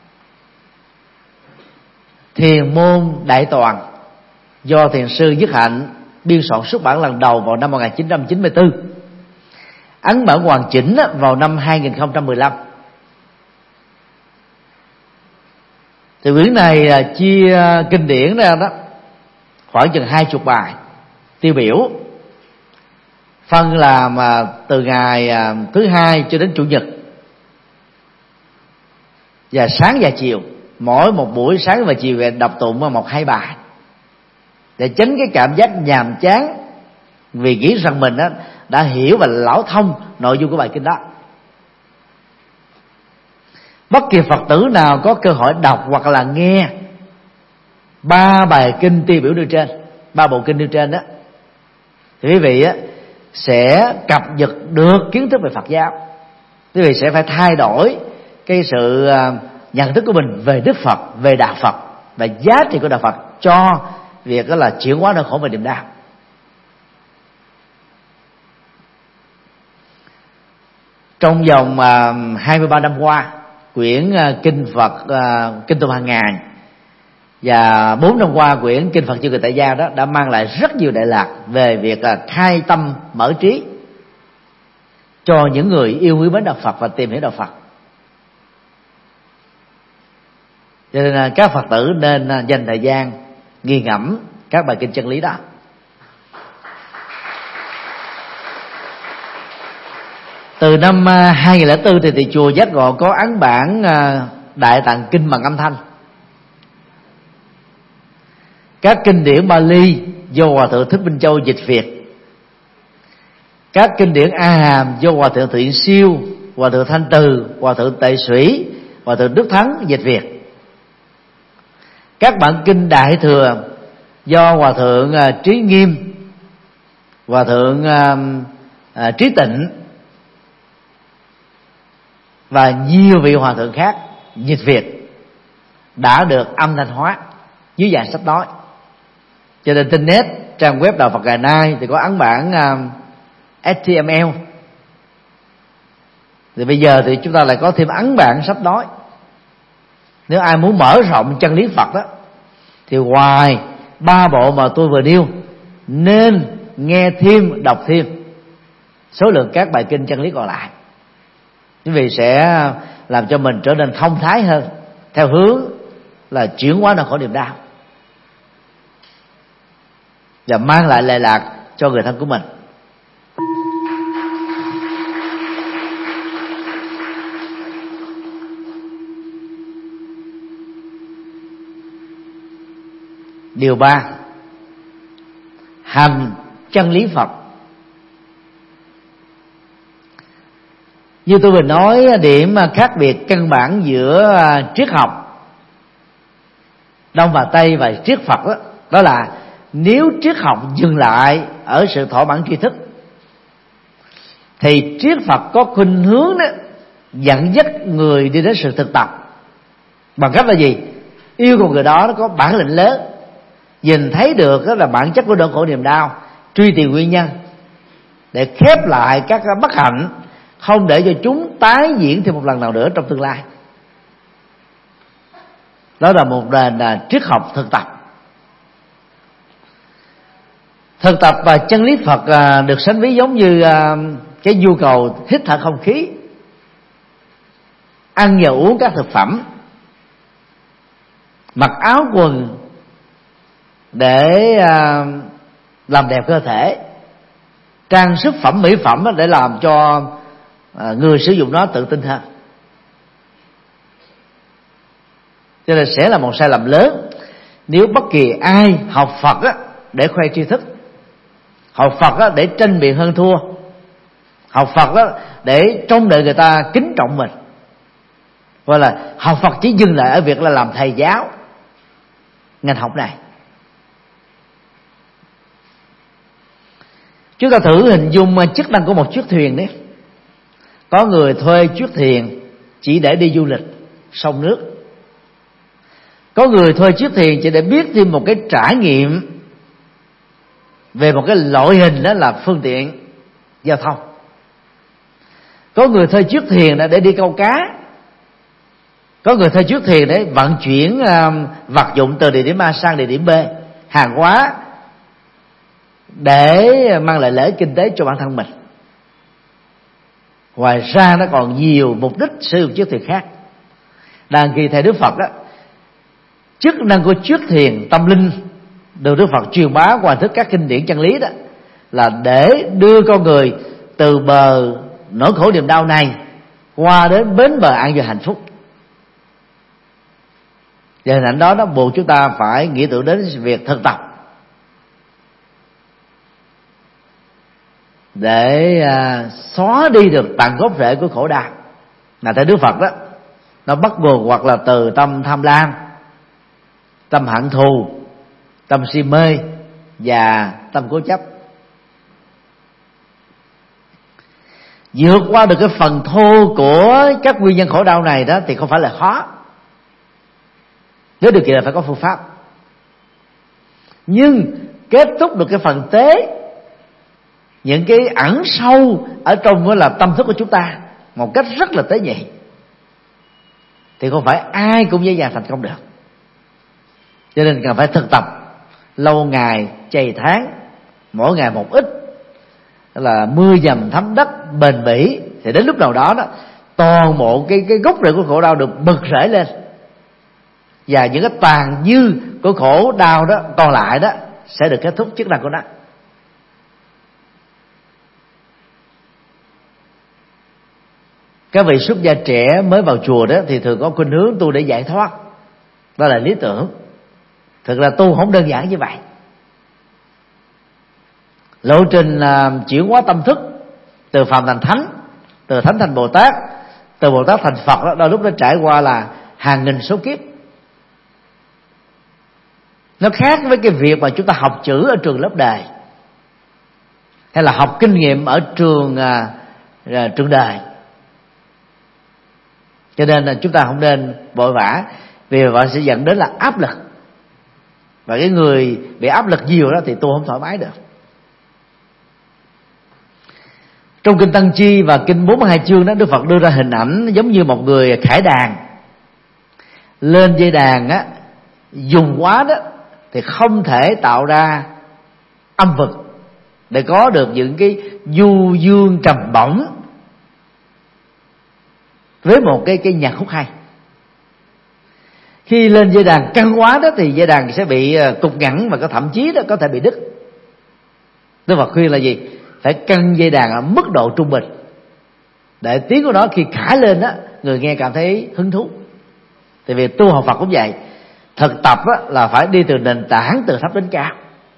Thiền môn đại toàn, do thiền sư Nhất Hạnh biên soạn xuất bản lần đầu vào năm một nghìn chín trăm chín mươi tư, ấn bản hoàn chỉnh vào năm hai nghìn không trăm mười lăm. Thì quyển này chia kinh điển ra đó khoảng chừng hai chục bài tiêu biểu, phân làm từ ngày thứ hai cho đến chủ nhật, và sáng và chiều, mỗi một buổi sáng và chiều về đọc tụng một hai bài, để tránh cái cảm giác nhàm chán, vì nghĩ rằng mình đó đã hiểu và lão thông nội dung của bài kinh đó. Bất kỳ Phật tử nào có cơ hội đọc hoặc là nghe ba bài kinh tiêu biểu nêu trên, ba bộ kinh nêu trên đó, thì quý vị á sẽ cập nhật được kiến thức về Phật giáo. Quý vị sẽ phải thay đổi cái sự nhận thức của mình về Đức Phật, về đạo Phật và giá trị của đạo Phật cho việc đó là chuyển hóa nỗi khổ về niềm đau. Trong vòng hai mươi ba năm qua, quyển kinh Phật kinh tụng hàng ngày và bốn năm qua quyển kinh Phật chương người tại gia đó đã mang lại rất nhiều đại lạc về việc khai tâm mở trí cho những người yêu quý mến đạo Phật và tìm hiểu đạo Phật. Cho nên là các Phật tử nên dành thời gian nghiền ngẫm các bài kinh chân lý đó. Từ năm hai nghìn lẻ bốn thì, thì chùa Giác Ngộ có ấn bản Đại Tạng Kinh bằng âm thanh. Các kinh điển Bali do Hòa Thượng Thích Minh Châu dịch Việt, các kinh điển A Hàm do Hòa Thượng Thiện Siêu, Hòa Thượng Thanh Từ, Hòa Thượng Tệ Sủy, Hòa Thượng Đức Thắng dịch Việt, các bản kinh Đại Thừa do Hòa Thượng uh, Trí Nghiêm, Hòa Thượng uh, uh, Trí Tịnh và nhiều vị hòa thượng khác dịch Việt đã được âm thanh hóa dưới dạng sách nói. Cho nên trên net, trang web Đạo Phật ngày nay thì có ấn bản uh, ếch ti em lờ. Thì bây giờ thì chúng ta lại có thêm ấn bản sách nói. Nếu ai muốn mở rộng chân lý Phật đó, thì ngoài ba bộ mà tôi vừa nêu, nên nghe thêm, đọc thêm số lượng các bài kinh chân lý còn lại. Quý vị sẽ làm cho mình trở nên thông thái hơn, theo hướng là chuyển hóa nỗi khổ niềm đau và mang lại lệ lạc cho người thân của mình. Điều ba, hành chân lý Phật. Như tôi vừa nói, điểm khác biệt căn bản giữa triết học Đông và Tây và triết Phật đó, đó là nếu triết học dừng lại ở sự thỏa mãn tri thức, thì triết Phật có khuynh hướng đó dẫn dắt người đi đến sự thực tập. Bằng cách là gì? Yêu cầu người đó nó có bản lĩnh lớn, nhìn thấy được đó là bản chất của nỗi khổ niềm đau, truy tìm nguyên nhân để khép lại các bất hạnh, không để cho chúng tái diễn thêm một lần nào nữa trong tương lai. Đó là một nền là triết học thực tập. Thực tập và chân lý Phật được sánh ví giống như cái nhu cầu hít thở không khí, ăn và uống các thực phẩm, mặc áo quần để làm đẹp cơ thể, trang sức phẩm mỹ phẩm để làm cho người sử dụng nó tự tin hơn. Cho nên sẽ là một sai lầm lớn nếu bất kỳ ai học Phật á, để khoe tri thức, học Phật á, để tranh biện hơn thua, học Phật á, để trông đợi người ta kính trọng mình, hoặc là học Phật chỉ dừng lại ở việc là làm thầy giáo ngành học này. Chúng ta thử hình dung chức năng của một chiếc thuyền đấy. Có người thuê chiếc thuyền chỉ để đi du lịch sông nước, có người thuê chiếc thuyền chỉ để biết thêm một cái trải nghiệm về một cái loại hình đó là phương tiện giao thông, có người thuê chiếc thuyền để đi câu cá, có người thuê chiếc thuyền để vận chuyển vật dụng từ địa điểm A sang địa điểm B, hàng hóa để mang lại lợi ích kinh tế cho bản thân mình. Ngoài ra nó còn nhiều mục đích sử dụng chiếc thuyền khác. Đàn kỳ thầy Đức Phật đó, chức năng của chiếc thuyền tâm linh được Đức Phật truyền bá qua thức các kinh điển chân lý đó là để đưa con người từ bờ nỗi khổ niềm đau này qua đến bến bờ an vui hạnh phúc. Và hình ảnh đó nó buộc chúng ta phải nghĩ tưởng đến việc thực tập để à, xóa đi được tận gốc rễ của khổ đau. Là theo Đức Phật đó, Nó bắt nguồn hoặc là từ tâm tham lam, tâm hận thù, tâm si mê và tâm cố chấp. Vượt qua được cái phần thô của các nguyên nhân khổ đau này đó thì không phải là khó, nếu điều kiện là phải có phương pháp. Nhưng kết thúc được cái phần tế, những cái ẩn sâu ở trong đó là tâm thức của chúng ta một cách rất là tế nhị, thì không phải ai cũng dễ dàng thành công được. Cho nên cần phải thực tập lâu ngày, chày tháng, mỗi ngày một ít, là mưa dầm thấm đất, bền bỉ, thì đến lúc nào đó đó toàn bộ cái cái gốc rễ của khổ đau được bật rễ lên, và những cái tàn dư của khổ đau đó còn lại đó sẽ được kết thúc chức năng của nó. Các vị xuất gia trẻ mới vào chùa đó thì thường có khuynh hướng tu để giải thoát, đó là lý tưởng. Thực ra tu không đơn giản như vậy. Lộ trình là chuyển hóa tâm thức từ phàm thành thánh, từ thánh thành Bồ Tát, từ Bồ Tát thành Phật đó, đôi lúc nó trải qua là hàng nghìn số kiếp. Nó khác với cái việc mà chúng ta học chữ ở trường lớp đề, hay là học kinh nghiệm ở trường à, à, trường đời. Cho nên là chúng ta không nên vội vã, vì vậy sẽ dẫn đến là áp lực. Và cái người bị áp lực nhiều đó thì tu không thoải mái được. Trong kinh Tăng Chi và kinh bốn mươi hai chương đó, Đức Phật đưa ra hình ảnh giống như một người khải đàn. Lên dây đàn á, dùng quá đó thì không thể tạo ra âm vực để có được những cái du dương trầm bổng với một cái cái nhạc khúc hay. Khi lên dây đàn căng quá đó thì dây đàn sẽ bị cục ngắn, và có thậm chí đó có thể bị đứt. Đức Phật khuyên là gì? Phải căng dây đàn ở mức độ trung bình, để tiếng của nó khi khải lên đó người nghe cảm thấy hứng thú. Tại vì tu học Phật cũng vậy, thực tập đó là phải đi từ nền tảng từ thấp đến cao.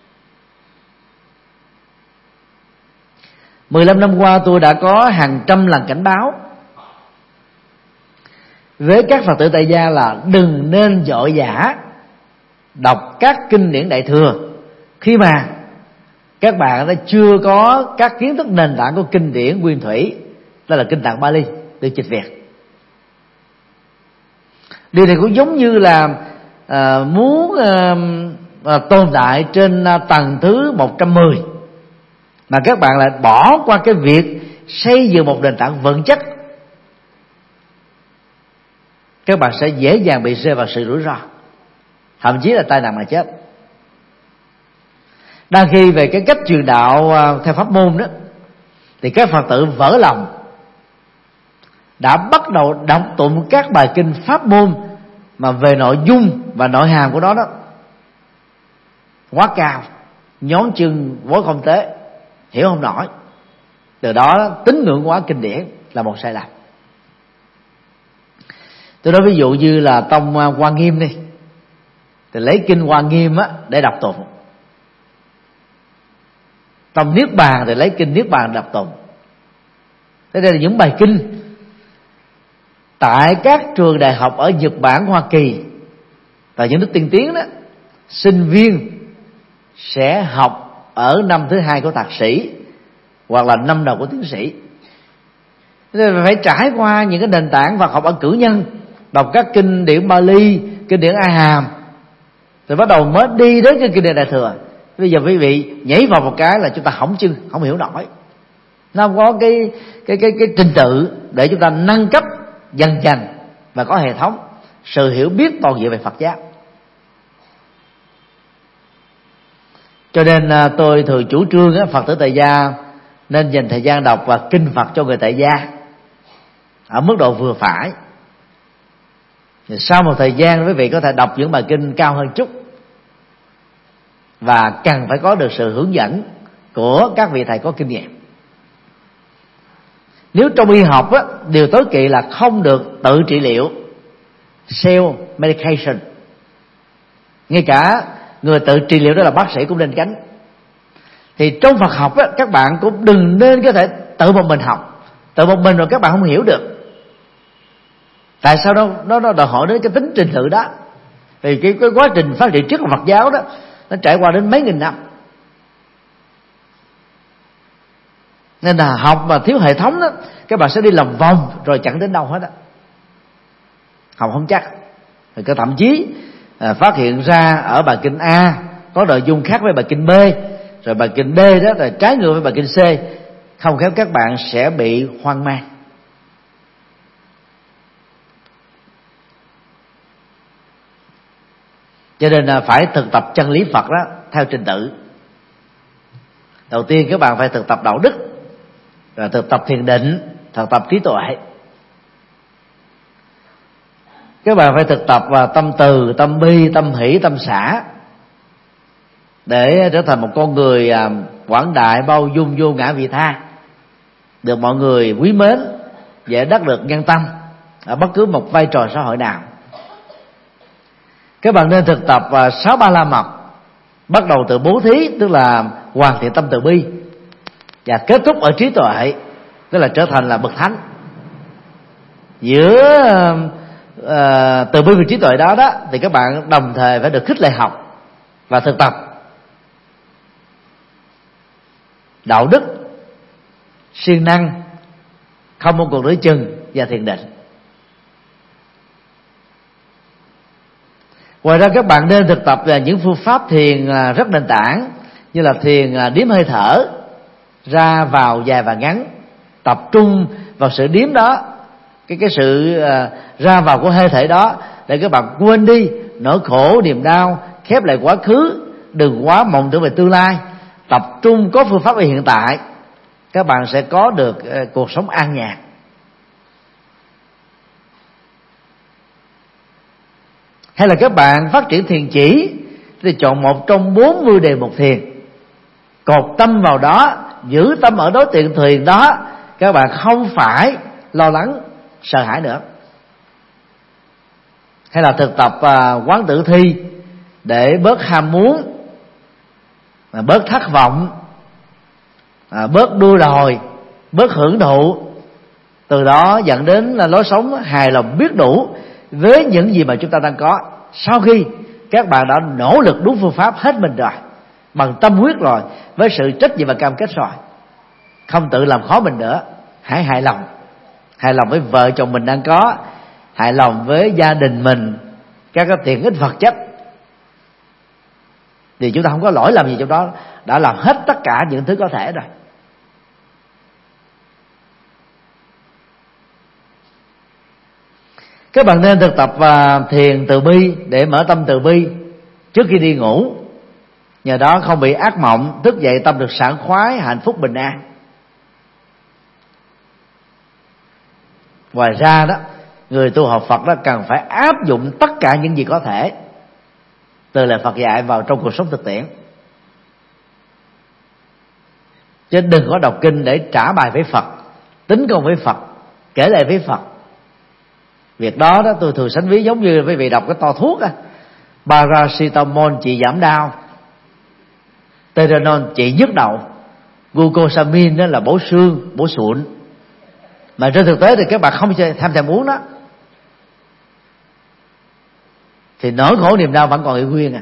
mười lăm năm qua tôi đã có hàng trăm lần cảnh báo với các Phật tử tại gia là đừng nên vội vã đọc các kinh điển Đại Thừa khi mà các bạn đã chưa có các kiến thức nền tảng của kinh điển Nguyên Thủy, đó là kinh Tạng Bali được dịch Việt. Điều này cũng giống như là à, muốn à, à, tồn tại trên à, tầng thứ một trăm mười, mà các bạn lại bỏ qua cái việc xây dựng một nền tảng vững chắc, các bạn sẽ dễ dàng bị rơi vào sự rủi ro, thậm chí là tai nạn mà chết. Đang khi về cái cách truyền đạo theo pháp môn đó, thì các Phật tử vỡ lòng đã bắt đầu đọc tụng các bài kinh pháp môn mà về nội dung và nội hàm của nó đó quá cao, nhón chân vối không tế, hiểu không nổi. Từ đó tín ngưỡng hóa kinh điển là một sai lầm. Tôi nói ví dụ như là tông Hoa Nghiêm đi, thì lấy kinh Hoa Nghiêm á để đọc tụng. Tông Niết Bàn thì lấy kinh Niết Bàn đọc tụng. Thế đây là những bài kinh tại các trường đại học ở Nhật Bản, Hoa Kỳ và những nước tiên tiến đó, sinh viên sẽ học ở năm thứ hai của thạc sĩ hoặc là năm đầu của tiến sĩ. Nên phải trải qua những cái nền tảng Phật học ở cử nhân, đọc các kinh điển Bali, kinh điển A Hàm, rồi bắt đầu mới đi đến cái kinh điển Đại Thừa. Bây giờ quý vị nhảy vào một cái là chúng ta hỏng chân, không hiểu nổi. Nó không có cái cái cái cái trình tự để chúng ta nâng cấp dần dần và có hệ thống sự hiểu biết toàn diện về Phật giáo. Cho nên tôi thường chủ trương Phật tử tại gia nên dành thời gian đọc và kinh Phật cho người tại gia ở mức độ vừa phải. Sau một thời gian quý vị có thể đọc những bài kinh cao hơn chút, và cần phải có được sự hướng dẫn của các vị thầy có kinh nghiệm. Nếu trong y học á, điều tối kỵ là không được tự trị liệu, self medication. Ngay cả người tự trị liệu đó là bác sĩ cũng nên tránh. Thì trong Phật học á, các bạn cũng đừng nên có thể tự một mình học, tự một mình rồi các bạn không hiểu được. Tại sao nó nó nó đòi hỏi đến cái tính trình tự đó? Vì cái, cái quá trình phát triển trước của Phật giáo đó nó trải qua đến mấy nghìn năm, nên là học mà thiếu hệ thống đó, các bạn sẽ đi lòng vòng rồi chẳng đến đâu hết á, học không chắc. Rồi cái thậm chí à, phát hiện ra ở bài kinh A có nội dung khác với bài kinh B, rồi bài kinh D đó là trái ngược với bài kinh C, không khéo các bạn sẽ bị hoang mang. Cho nên là phải thực tập chân lý Phật đó theo trình tự. Đầu tiên các bạn phải thực tập đạo đức, rồi thực tập thiền định, thực tập trí tuệ. Các bạn phải thực tập vào tâm từ, tâm bi, tâm hỷ, tâm xả, để trở thành một con người quảng đại, bao dung, vô ngã vị tha, được mọi người quý mến, dễ đắc được nhân tâm ở bất cứ một vai trò xã hội nào. Các bạn nên thực tập sáu ba la mật, bắt đầu từ bố thí, tức là hoàn thiện tâm từ bi, và kết thúc ở trí tuệ, tức là trở thành là bậc thánh. Giữa uh, từ bi và trí tuệ đó đó thì các bạn đồng thời phải được khích lệ học và thực tập đạo đức, siêng năng, không một cuộc đối chừng và thiền định. Ngoài ra các bạn nên thực tập về những phương pháp thiền rất nền tảng, như là thiền điếm hơi thở, ra vào dài và ngắn, tập trung vào sự điếm đó, cái cái sự ra vào của hơi thể đó, để các bạn quên đi nỗi khổ niềm đau, khép lại quá khứ, đừng quá mộng tưởng về tương lai, tập trung có phương pháp về hiện tại, các bạn sẽ có được cuộc sống an nhàn. Hay là các bạn phát triển thiền chỉ, thì chọn một trong bốn mươi đề mục thiền, cột tâm vào đó, giữ tâm ở đối tượng thiền đó, các bạn không phải lo lắng sợ hãi nữa. Hay là thực tập uh, quán tự thi, để bớt ham muốn, bớt thất vọng, uh, bớt đua đòi, bớt hưởng thụ, từ đó dẫn đến là lối sống hài lòng biết đủ với những gì mà chúng ta đang có, sau khi các bạn đã nỗ lực đúng phương pháp hết mình rồi, bằng tâm huyết rồi, với sự trách nhiệm và cam kết rồi. Không tự làm khó mình nữa, hãy hài lòng. Hài lòng với vợ chồng mình đang có, hài lòng với gia đình mình, các cái tiện ích vật chất, thì chúng ta không có lỗi làm gì trong đó, đã làm hết tất cả những thứ có thể rồi. Các bạn nên thực tập uh, thiền từ bi để mở tâm từ bi trước khi đi ngủ, nhờ đó không bị ác mộng, thức dậy tâm được sảng khoái, hạnh phúc, bình an. Ngoài ra đó, người tu học Phật đó cần phải áp dụng tất cả những gì có thể từ lời Phật dạy vào trong cuộc sống thực tiễn, chứ đừng có đọc kinh để trả bài với Phật, tính công với Phật, kể lại với Phật. Việc đó đó tôi thường sánh ví giống như quý vị đọc cái to thuốc á, paracetamol trị giảm đau, Tylenol trị nhức đầu, glucosamine đó là bổ xương, bổ sụn. Mà trên thực tế thì các bạn không tham thèm uống đó, thì nỗi khổ niềm đau vẫn còn y nguyên à.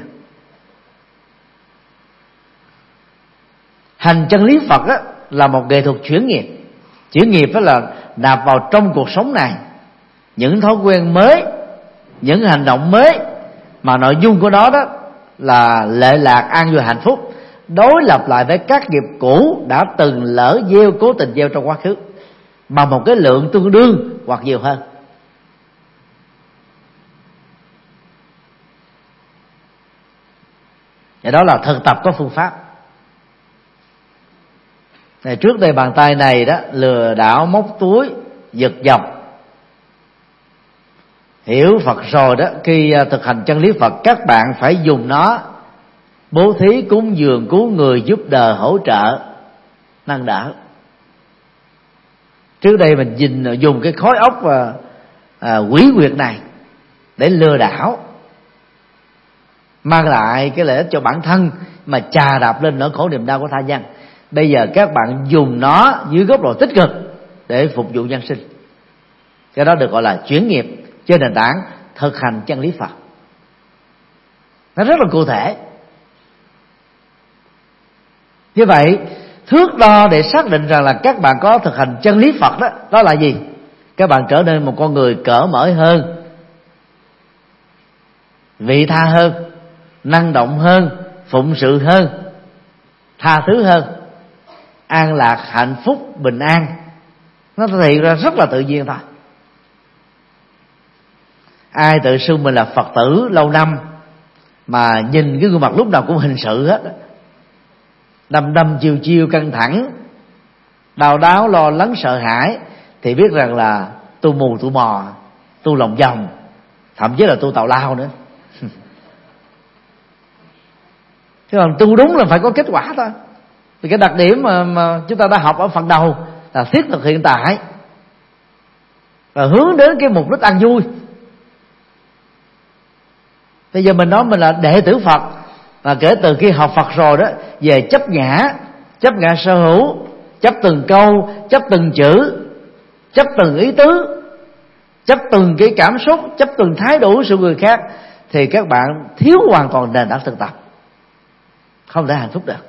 Hành chân lý Phật á, là một nghệ thuật chuyển nghiệp. Chuyển nghiệp đó là nạp vào trong cuộc sống này những thói quen mới, những hành động mới, mà nội dung của nó đó là lệ lạc, an vui, hạnh phúc, đối lập lại với các nghiệp cũ đã từng lỡ gieo, cố tình gieo trong quá khứ, bằng một cái lượng tương đương hoặc nhiều hơn. Và đó là thực tập có phương pháp. Này, trước đây bàn tay này đó lừa đảo, móc túi, giật dọc. Hiểu Phật rồi đó, khi thực hành chân lý Phật, các bạn phải dùng nó bố thí, cúng dường, cứu người, giúp đời, hỗ trợ, nâng đỡ. Trước đây mình nhìn dùng cái khối óc và à, quỷ quyệt này để lừa đảo, mang lại cái lợi ích cho bản thân mà chà đạp lên nỗi khổ niềm đau của tha nhân. Bây giờ các bạn dùng nó dưới góc độ tích cực để phục vụ nhân sinh, cái đó được gọi là chuyển nghiệp, trên nền tảng thực hành chân lý Phật. Nó rất là cụ thể. Như vậy, thước đo để xác định rằng là các bạn có thực hành chân lý Phật đó, đó là gì? Các bạn trở nên một con người cởi mở hơn, vị tha hơn, năng động hơn, phụng sự hơn, tha thứ hơn, an lạc, hạnh phúc, bình an. Nó thể hiện ra rất là tự nhiên thôi. Ai tự xưng mình là Phật tử lâu năm mà nhìn cái gương mặt lúc nào cũng hình sự hết, đăm đăm chiều chiều căng thẳng, đau đáu lo lắng sợ hãi, thì biết rằng là tu mù tu mò, tu lòng vòng, thậm chí là tu tào lao nữa. Chứ còn tu đúng là phải có kết quả thôi. Vì cái đặc điểm mà, mà chúng ta đã học ở phần đầu là thiết thực hiện tại và hướng đến cái mục đích an vui. Bây giờ mình nói mình là đệ tử Phật, và kể từ khi học Phật rồi đó, về chấp ngã, chấp ngã sở hữu, chấp từng câu, chấp từng chữ, chấp từng ý tứ, chấp từng cái cảm xúc, chấp từng thái độ của sự người khác, thì các bạn thiếu hoàn toàn nền tảng thực tập, không thể hạnh phúc được.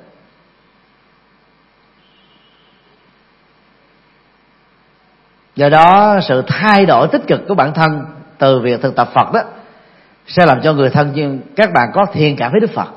Do đó sự thay đổi tích cực của bản thân từ việc thực tập Phật đó sẽ làm cho người thân các bạn có thiện cảm với Đức Phật.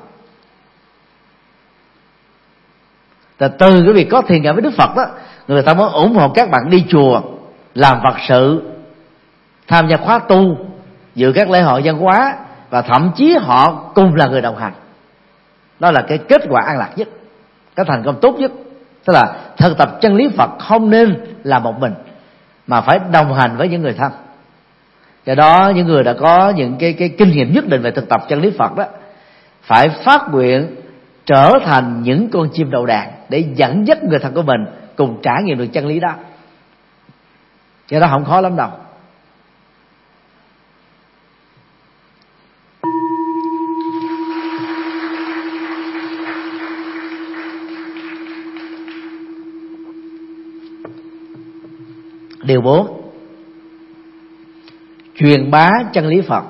Từ cái việc có thiện cảm với Đức Phật đó, người ta mới ủng hộ các bạn đi chùa, làm Phật sự, tham gia khóa tu, dự các lễ hội văn hóa, và thậm chí họ cùng là người đồng hành. Đó là cái kết quả an lạc nhất, cái thành công tốt nhất. Tức là thực tập chân lý Phật không nên là một mình, mà phải đồng hành với những người thân. Do đó những người đã có những cái, cái kinh nghiệm nhất định về thực tập chân lý Phật đó, phải phát nguyện trở thành những con chim đầu đàn để dẫn dắt người thân của mình cùng trải nghiệm được chân lý đó. Do đó không khó lắm đâu. Điều bốn, truyền bá chân lý Phật.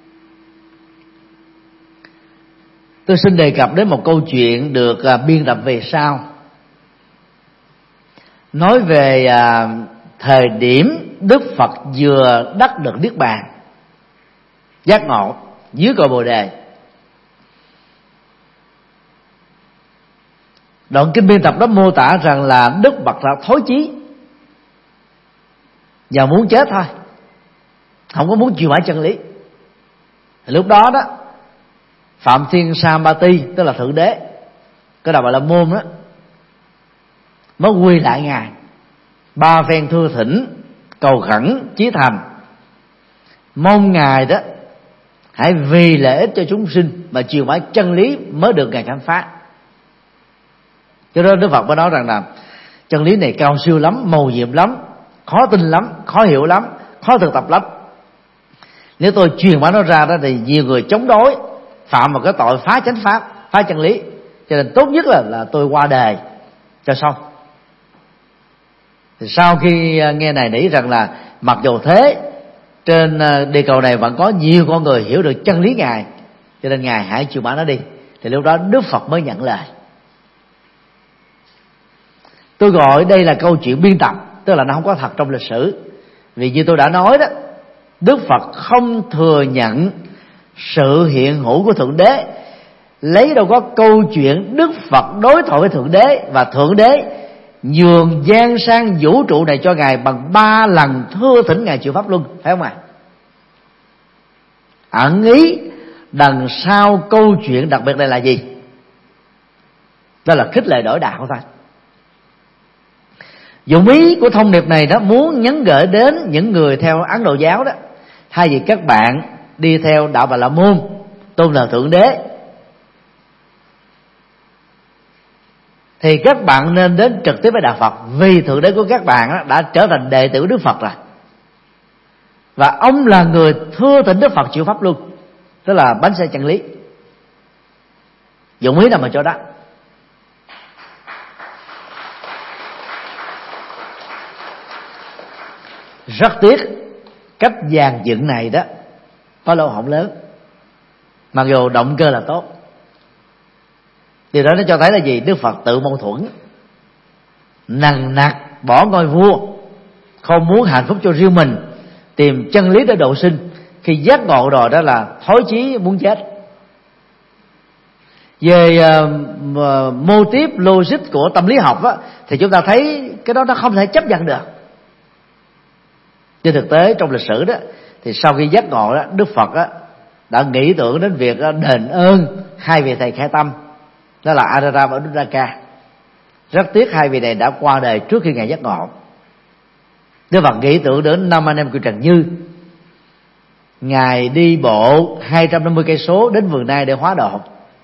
Tôi xin đề cập đến một câu chuyện được uh, biên tập về sau, nói về uh, thời điểm Đức Phật vừa đắc được niết bàn, giác ngộ dưới cội Bồ Đề. Đoạn kinh biên tập đó mô tả rằng là Đức Phật đã thối chí và muốn chết thôi, không có muốn truyền bá chân lý. Thì lúc đó đó Phạm Thiên Sa-ma-ti, tức là Thượng Đế, cái đầu gọi là Môn đó, mới quy lại Ngài, ba phen thưa thỉnh, cầu khẩn, chí thành, mong Ngài đó hãy vì lợi ích cho chúng sinh mà truyền bá chân lý mới được Ngài khám phá. Cho nên Đức Phật mới nói rằng là chân lý này cao siêu lắm, mầu nhiệm lắm, khó tin lắm, khó hiểu lắm, khó thực tập lắm. Nếu tôi truyền bá nó ra đó thì nhiều người chống đối, phạm vào cái tội phá chánh pháp, phá chân lý. Cho nên tốt nhất là là tôi qua đề cho xong. Thì sau khi nghe này nỉ rằng là mặc dù thế, trên địa cầu này vẫn có nhiều con người hiểu được chân lý Ngài, cho nên Ngài hãy truyền bá nó đi. Thì lúc đó Đức Phật mới nhận lời. Tôi gọi đây là câu chuyện biên tập, tức là nó không có thật trong lịch sử. Vì như tôi đã nói đó, Đức Phật không thừa nhận sự hiện hữu của Thượng Đế. Lấy đâu có câu chuyện Đức Phật đối thoại với Thượng Đế và Thượng Đế nhường gian sang vũ trụ này cho Ngài bằng ba lần thưa thỉnh Ngài chịu pháp luân, phải không ạ? À? Ẩn ý đằng sau câu chuyện đặc biệt này là gì? Đó là khích lệ đổi đạo thôi. Dụng ý của thông điệp này đó muốn nhắn gửi đến những người theo Ấn Độ giáo đó, thay vì các bạn đi theo đạo Bà La Môn tôn là Thượng Đế, thì các bạn nên đến trực tiếp với đạo Phật, vì Thượng Đế của các bạn đó đã trở thành đệ tử Đức Phật rồi, và ông là người thưa thỉnh Đức Phật chịu pháp luân, tức là bánh xe chân lý. Dụng ý nằm ở chỗ đó. Rất tiếc cách dàn dựng này đó có lỗ hổng lớn, mặc dù động cơ là tốt. Điều đó nó cho thấy là gì? Đức Phật tự mâu thuẫn, nằng nặc bỏ ngôi vua, không muốn hạnh phúc cho riêng mình, tìm chân lý để độ sinh. Khi giác ngộ rồi đó là thối chí muốn chết. Về uh, mô típ logic của tâm lý học á, thì chúng ta thấy cái đó nó không thể chấp nhận được. Trên thực tế trong lịch sử đó, thì sau khi giác ngộ đó, Đức Phật á, đã nghĩ tưởng đến việc đền ơn hai vị thầy khai tâm, đó là Adaram và Uddaka. Rất tiếc hai vị này đã qua đời trước khi ngài giác ngộ. Đức Phật nghĩ tưởng đến năm anh em của Trần Như, ngài đi bộ hai trăm năm mươi cây số đến vườn Nai để hóa độ.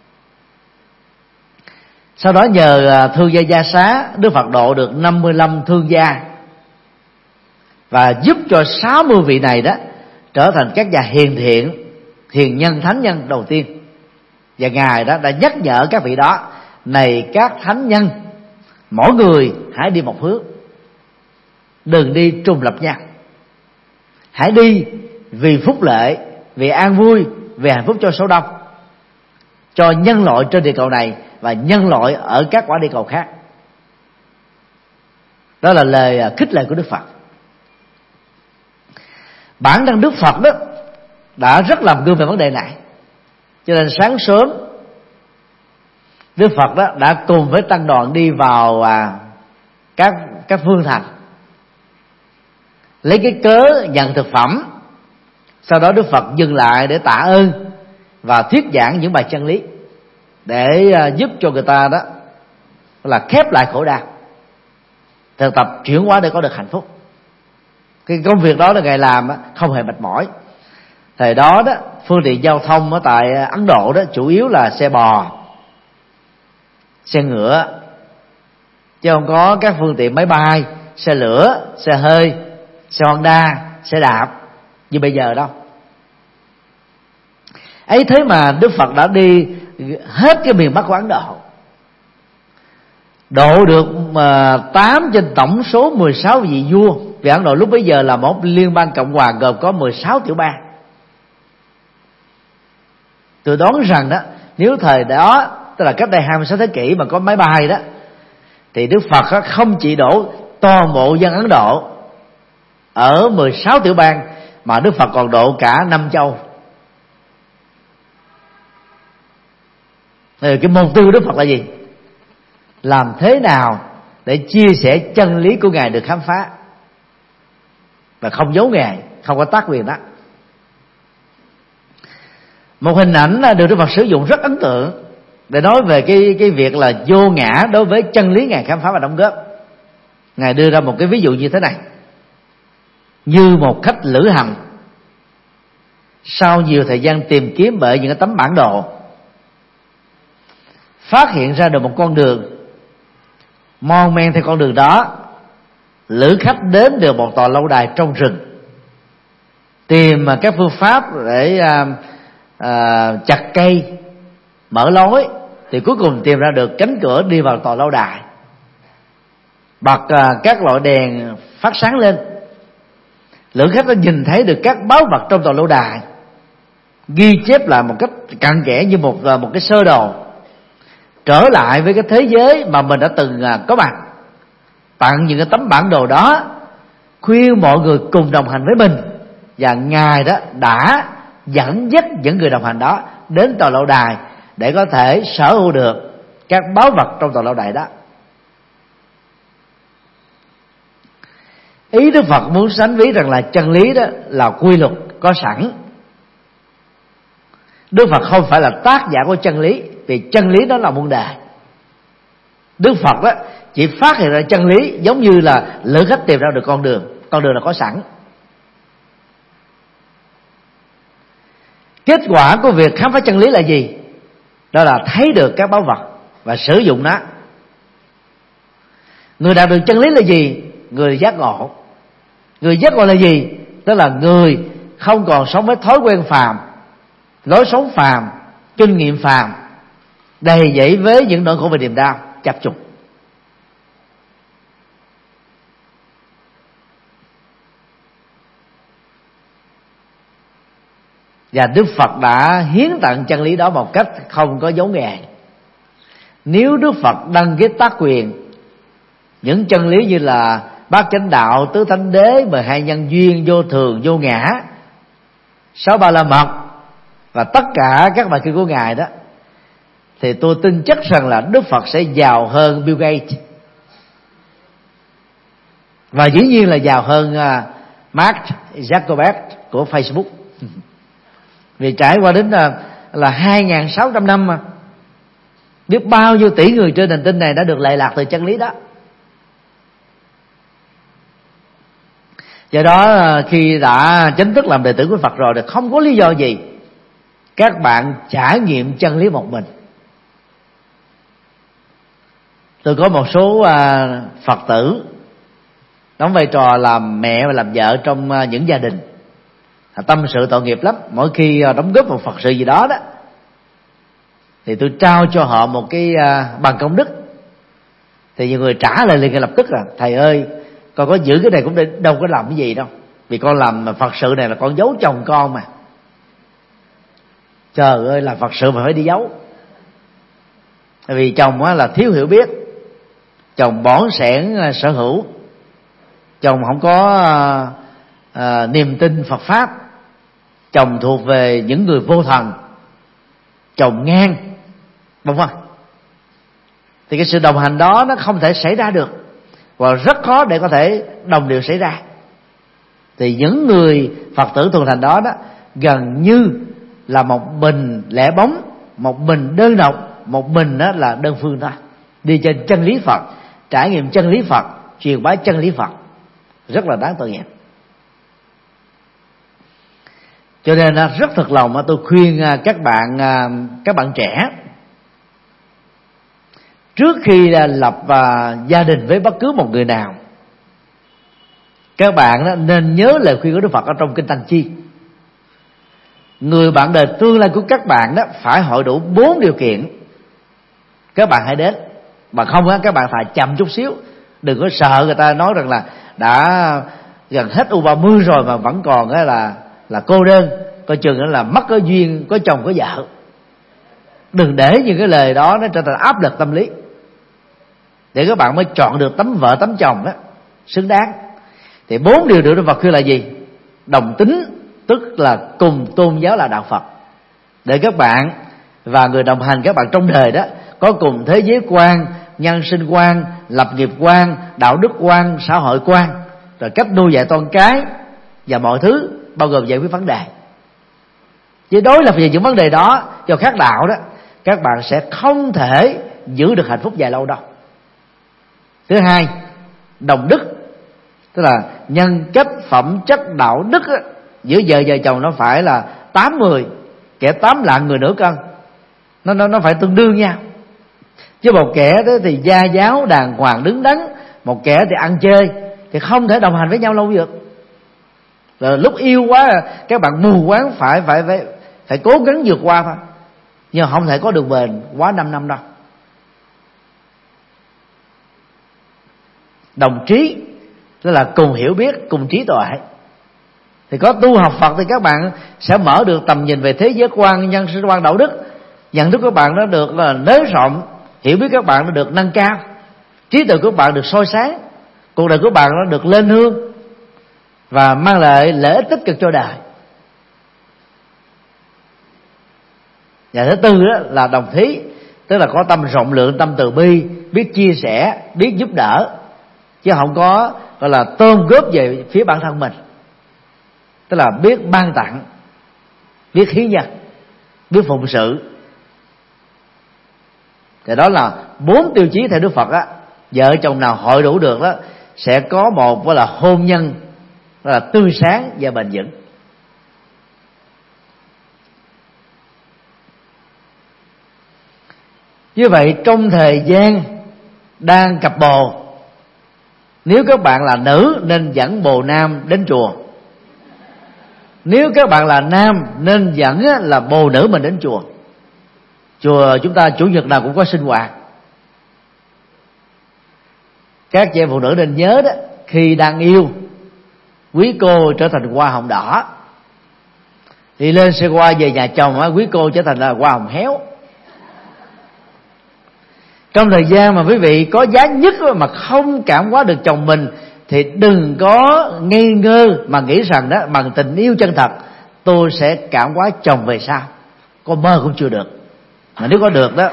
Sau đó nhờ thương gia gia xá, Đức Phật độ được năm mươi lăm thương gia và giúp cho sáu mươi vị này đó trở thành các nhà hiền thiện, hiền nhân, thánh nhân đầu tiên. Và ngài đó đã nhắc nhở các vị đó: này các thánh nhân, mỗi người hãy đi một hướng, đừng đi trùng lập nhau. Hãy đi vì phúc lệ, vì an vui, vì hạnh phúc cho số đông, cho nhân loại trên địa cầu này và nhân loại ở các quả địa cầu khác. Đó là lời khích lệ của Đức Phật. Bản thân Đức Phật đó đã rất làm gương về vấn đề này, cho nên sáng sớm Đức Phật đó đã cùng với tăng đoàn đi vào à, các các phương thành, lấy cái cớ nhận thực phẩm. Sau đó Đức Phật dừng lại để tạ ơn và thuyết giảng những bài chân lý để à, giúp cho người ta đó là khép lại khổ đau, thực tập chuyển hóa để có được hạnh phúc. Cái công việc đó là ngài làm không hề mệt mỏi. Thời đó đó phương tiện giao thông ở tại Ấn Độ đó chủ yếu là xe bò, xe ngựa, chứ không có các phương tiện máy bay, xe lửa, xe hơi, xe Honda, xe đạp như bây giờ đâu. Ấy thế mà Đức Phật đã đi hết cái miền Bắc của Ấn Độ, độ được tám trên tổng số mười sáu vị vua. Vì Ấn Độ lúc bấy giờ là một liên bang cộng hòa gồm có mười sáu tiểu bang. Tôi đoán rằng đó, nếu thời đó, tức là cách đây hai mươi sáu thế kỷ mà có máy bay đó, thì Đức Phật không chỉ đổ toàn bộ dân Ấn Độ ở mười sáu tiểu bang, mà Đức Phật còn độ cả năm châu. Cái mục tiêu Đức Phật là gì? Làm thế nào để chia sẻ chân lý của Ngài được khám phá, và không giấu Ngài, không có tác quyền đó. Một hình ảnh được Đức Phật sử dụng rất ấn tượng để nói về cái cái việc là vô ngã đối với chân lý Ngài khám phá và đóng góp. Ngài đưa ra một cái ví dụ như thế này: như một khách lữ hành sau nhiều thời gian tìm kiếm bởi những cái tấm bản đồ, phát hiện ra được một con đường, mon men theo con đường đó, lữ khách đến được một tòa lâu đài trong rừng, tìm các phương pháp để à, à, chặt cây, mở lối, thì cuối cùng tìm ra được cánh cửa đi vào tòa lâu đài. Bật à, các loại đèn phát sáng lên, lữ khách đã nhìn thấy được các báu vật trong tòa lâu đài, ghi chép lại một cách cặn kẽ như một một cái sơ đồ, trở lại với cái thế giới mà mình đã từng à, có mặt, tặng những cái tấm bản đồ đó, khuyên mọi người cùng đồng hành với mình. Và Ngài đó đã dẫn dắt những người đồng hành đó đến tòa lâu đài để có thể sở hữu được các báu vật trong tòa lâu đài đó. Ý Đức Phật muốn sánh ví rằng là chân lý đó là quy luật có sẵn. Đức Phật không phải là tác giả của chân lý, vì chân lý đó là muôn đời. Đức Phật đó chỉ phát hiện ra chân lý giống như là lữ khách tìm ra được con đường, con đường là có sẵn. Kết quả của việc khám phá chân lý là gì? Đó là thấy được các báu vật và sử dụng nó. Người đạt được chân lý là gì? Người giác ngộ. Người giác ngộ là gì? Đó là người không còn sống với thói quen phàm, lối sống phàm, kinh nghiệm phàm, đầy dẫy với những nỗi khổ và niềm đau chập trùng. Và Đức Phật đã hiến tặng chân lý đó một cách không có dấu nghề. Nếu Đức Phật đăng ký tác quyền những chân lý như là bát chánh đạo, tứ thánh đế, mười hai nhân duyên, vô thường, vô ngã, sáu ba la mật và tất cả các bài kinh của Ngài đó, thì tôi tin chắc rằng là Đức Phật sẽ giàu hơn Bill Gates, và dĩ nhiên là giàu hơn Mark Zuckerberg của Facebook. Vì trải qua đến là, là hai nghìn sáu trăm năm mà, biết bao nhiêu tỷ người trên hành tinh này đã được lệ lạc từ chân lý đó. Do đó khi đã chính thức làm đệ tử của Phật rồi thì không có lý do gì các bạn trải nghiệm chân lý một mình. Tôi có một số Phật tử đóng vai trò làm mẹ và làm vợ trong những gia đình, tâm sự tội nghiệp lắm. Mỗi khi đóng góp một Phật sự gì đó đó thì tôi trao cho họ một cái bằng công đức. Thì nhiều người trả lời liền ngay lập tức là: thầy ơi, con có giữ cái này cũng đâu có làm cái gì đâu, vì con làm Phật sự này là con giấu chồng con mà. Trời ơi, làm Phật sự mà phải đi giấu. Tại vì chồng á là thiếu hiểu biết, chồng bỏn sẻn sở hữu, chồng không có à, à, niềm tin Phật pháp, chồng thuộc về những người vô thần, chồng ngang, đúng không? Thì cái sự đồng hành đó nó không thể xảy ra được, và rất khó để có thể đồng điều xảy ra. Thì những người Phật tử thuần thành đó đó gần như là một bình lẻ bóng, một bình đơn độc, một mình đó là đơn phương thôi, đi trên chân lý Phật, trải nghiệm chân lý Phật, truyền bá chân lý Phật, rất là đáng tội nghiệp. Cho nên rất thật lòng tôi khuyên các bạn các bạn trẻ, trước khi lập gia đình với bất cứ một người nào, các bạn nên nhớ lời khuyên của Đức Phật ở trong kinh Tăng Chi. Người bạn đời tương lai của các bạn đó phải hội đủ bốn điều kiện, các bạn hãy đến. Mà không á, các bạn phải chậm chút xíu. Đừng có sợ người ta nói rằng là đã gần hết u ba mươi rồi mà vẫn còn á là là cô đơn, coi chừng đó là mất có duyên có chồng có vợ. Đừng để những cái lời đó nó trở thành áp lực tâm lý, để các bạn mới chọn được tấm vợ tấm chồng đó xứng đáng. Thì bốn điều được Đức Phật khuyên là gì? Đồng tính, tức là cùng tôn giáo là đạo Phật, để các bạn và người đồng hành các bạn trong đời đó có cùng thế giới quan, nhân sinh quan, lập nghiệp quan, đạo đức quan, xã hội quan, rồi cách nuôi dạy con cái và mọi thứ bao gồm giải quyết vấn đề. Chứ đối lập về những vấn đề đó cho khác đạo đó, các bạn sẽ không thể giữ được hạnh phúc dài lâu đâu. Thứ hai, đồng đức, tức là nhân cách, phẩm chất, đạo đức á, giữa vợ vợ chồng nó phải là tám mười, kẻ tám lạng người nửa cân, nó nó nó phải tương đương nhau. Chứ một kẻ đó thì gia giáo đàng hoàng đứng đắn, một kẻ thì ăn chơi, thì không thể đồng hành với nhau lâu được. Rồi lúc yêu quá các bạn mù quáng, phải phải phải phải cố gắng vượt qua thôi, nhưng không thể có đường bền quá năm năm đâu. Đồng trí, tức là cùng hiểu biết, cùng trí tuệ. Thì có tu học Phật thì các bạn sẽ mở được tầm nhìn về thế giới quan, nhân sinh quan, đạo đức. Nhận thức của bạn nó được là nới rộng, hiểu biết các bạn nó được nâng cao, trí tuệ của bạn được soi sáng, cuộc đời của bạn nó được lên hương và mang lại lợi ích tích cực cho đời. Và thứ tư đó là đồng thí, tức là có tâm rộng lượng, tâm từ bi, biết chia sẻ, biết giúp đỡ, chứ không có gọi là tôm góp về phía bản thân mình. Tức là biết ban tặng, biết hiến nhân, biết phụng sự. Thì đó là bốn tiêu chí theo Đức Phật á. Vợ chồng nào hội đủ được đó sẽ có một gọi là hôn nhân gọi là tươi sáng và bền vững. Như vậy trong thời gian đang cặp bồ, nếu các bạn là nữ nên dẫn bồ nam đến chùa. Nếu các bạn là nam nên dẫn là bồ nữ mình đến chùa. Chùa chúng ta chủ nhật nào cũng có sinh hoạt. Các chị em phụ nữ nên nhớ đó, khi đang yêu, quý cô trở thành hoa hồng đỏ, Đi lên xe qua về nhà chồng á, quý cô trở thành là hoa hồng héo. Trong thời gian mà quý vị có giá nhất mà không cảm hóa được chồng mình thì đừng có ngây ngơ mà nghĩ rằng đó bằng tình yêu chân thật tôi sẽ cảm hóa chồng về sau. Con mơ cũng chưa được. Mà nếu có được đó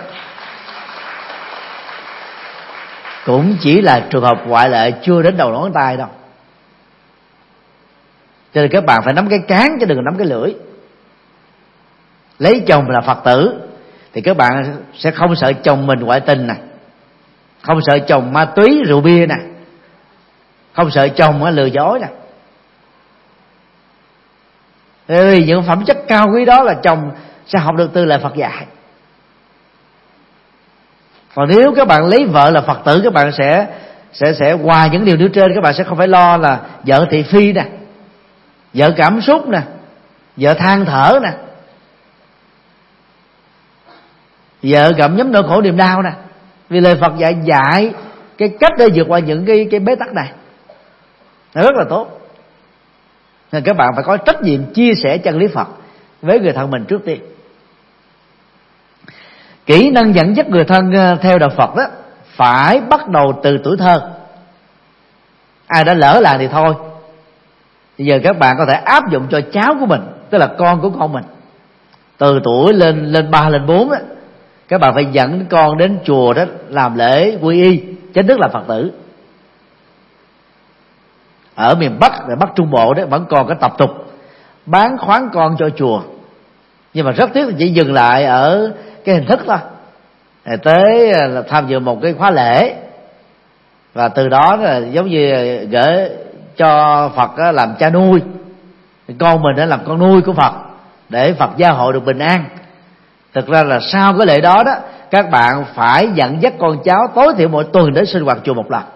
cũng chỉ là trường hợp ngoại lệ, chưa đến đầu ngón tay đâu. Cho nên các bạn phải nắm cái cán chứ đừng nắm cái lưỡi. Lấy chồng là Phật tử thì các bạn sẽ không sợ chồng mình ngoại tình nè, không sợ chồng ma túy rượu bia nè, không sợ chồng lừa dối nè. Vì những phẩm chất cao quý đó là chồng sẽ học được từ lời Phật dạy. Còn nếu các bạn lấy vợ là Phật tử, các bạn sẽ sẽ sẽ ngoài những điều nêu trên, các bạn sẽ không phải lo là vợ thị phi nè, vợ cảm xúc nè, vợ than thở nè, vợ gặm nhấm nỗi khổ niềm đau nè. Vì lời Phật dạy dạy cái cách để vượt qua những cái cái bế tắc này nó rất là tốt. Nên các bạn phải có trách nhiệm chia sẻ chân lý Phật với người thân mình trước tiên. Kỹ năng dẫn dắt người thân theo đạo Phật đó phải bắt đầu từ tuổi thơ. Ai đã lỡ làng thì thôi. Bây giờ các bạn có thể áp dụng cho cháu của mình, tức là con của con mình. Từ tuổi lên lên ba lên bốn đó, các bạn phải dẫn con đến chùa đó làm lễ quy y, chính thức là Phật tử. Ở miền Bắc, Bắc Trung Bộ đó vẫn còn cái tập tục bán khoán con cho chùa, nhưng mà rất tiếc là chỉ dừng lại ở cái hình thức thôi. Tới là tham dự một cái khóa lễ và từ đó là giống như gửi cho Phật làm cha nuôi, con mình đã làm con nuôi của Phật để Phật gia hộ được bình an. Thực ra là sau cái lễ đó đó, các bạn phải dẫn dắt con cháu tối thiểu mỗi tuần đến sinh hoạt chùa một lần.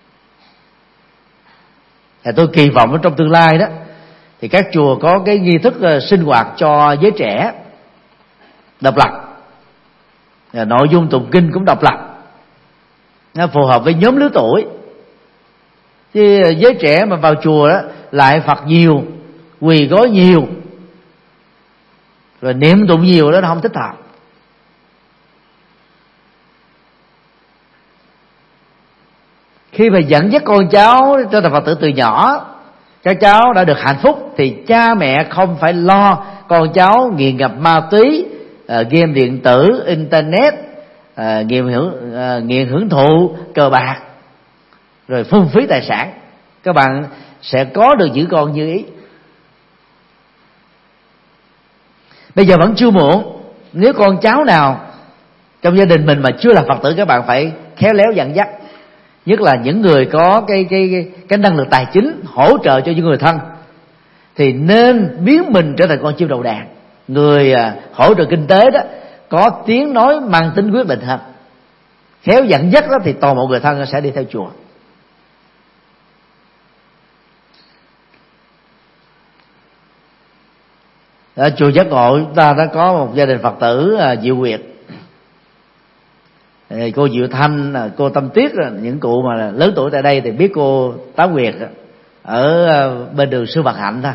Thì tôi kỳ vọng trong tương lai đó thì các chùa có cái nghi thức sinh hoạt cho giới trẻ độc lập, nội dung tụng kinh cũng độc lập, nó phù hợp với nhóm lứa tuổi. Chứ giới trẻ mà vào chùa đó lại Phật nhiều, quỳ gối nhiều, rồi niệm tụng nhiều đó nó không thích hợp. Khi mà dẫn dắt con cháu cho thành Phật tử từ nhỏ, các cháu đã được hạnh phúc thì cha mẹ không phải lo con cháu nghiện ngập ma túy, uh, game điện tử, internet, uh, nghiện hưởng uh, nghiện hưởng thụ cờ bạc, rồi phung phí tài sản. Các bạn sẽ có được những con như ý. Bây giờ vẫn chưa muộn. Nếu con cháu nào trong gia đình mình mà chưa là Phật tử, các bạn phải khéo léo dẫn dắt. Nhất là những người có cái cái cái, cái năng lực tài chính hỗ trợ cho những người thân thì nên biến mình trở thành con chim đầu đàn, người à, hỗ trợ kinh tế đó, có tiếng nói mang tính quyết định hơn. Khéo dẫn dắt đó thì toàn bộ người thân sẽ đi theo chùa. Ở chùa Giác Ngộ chúng ta đã có một gia đình Phật tử à, Diệu Nguyệt, cô Diệu Thanh, cô Tâm Tuyết, những cụ mà lớn tuổi tại đây thì biết cô Tám Nguyệt ở bên đường Sư Phật Hạnh thôi.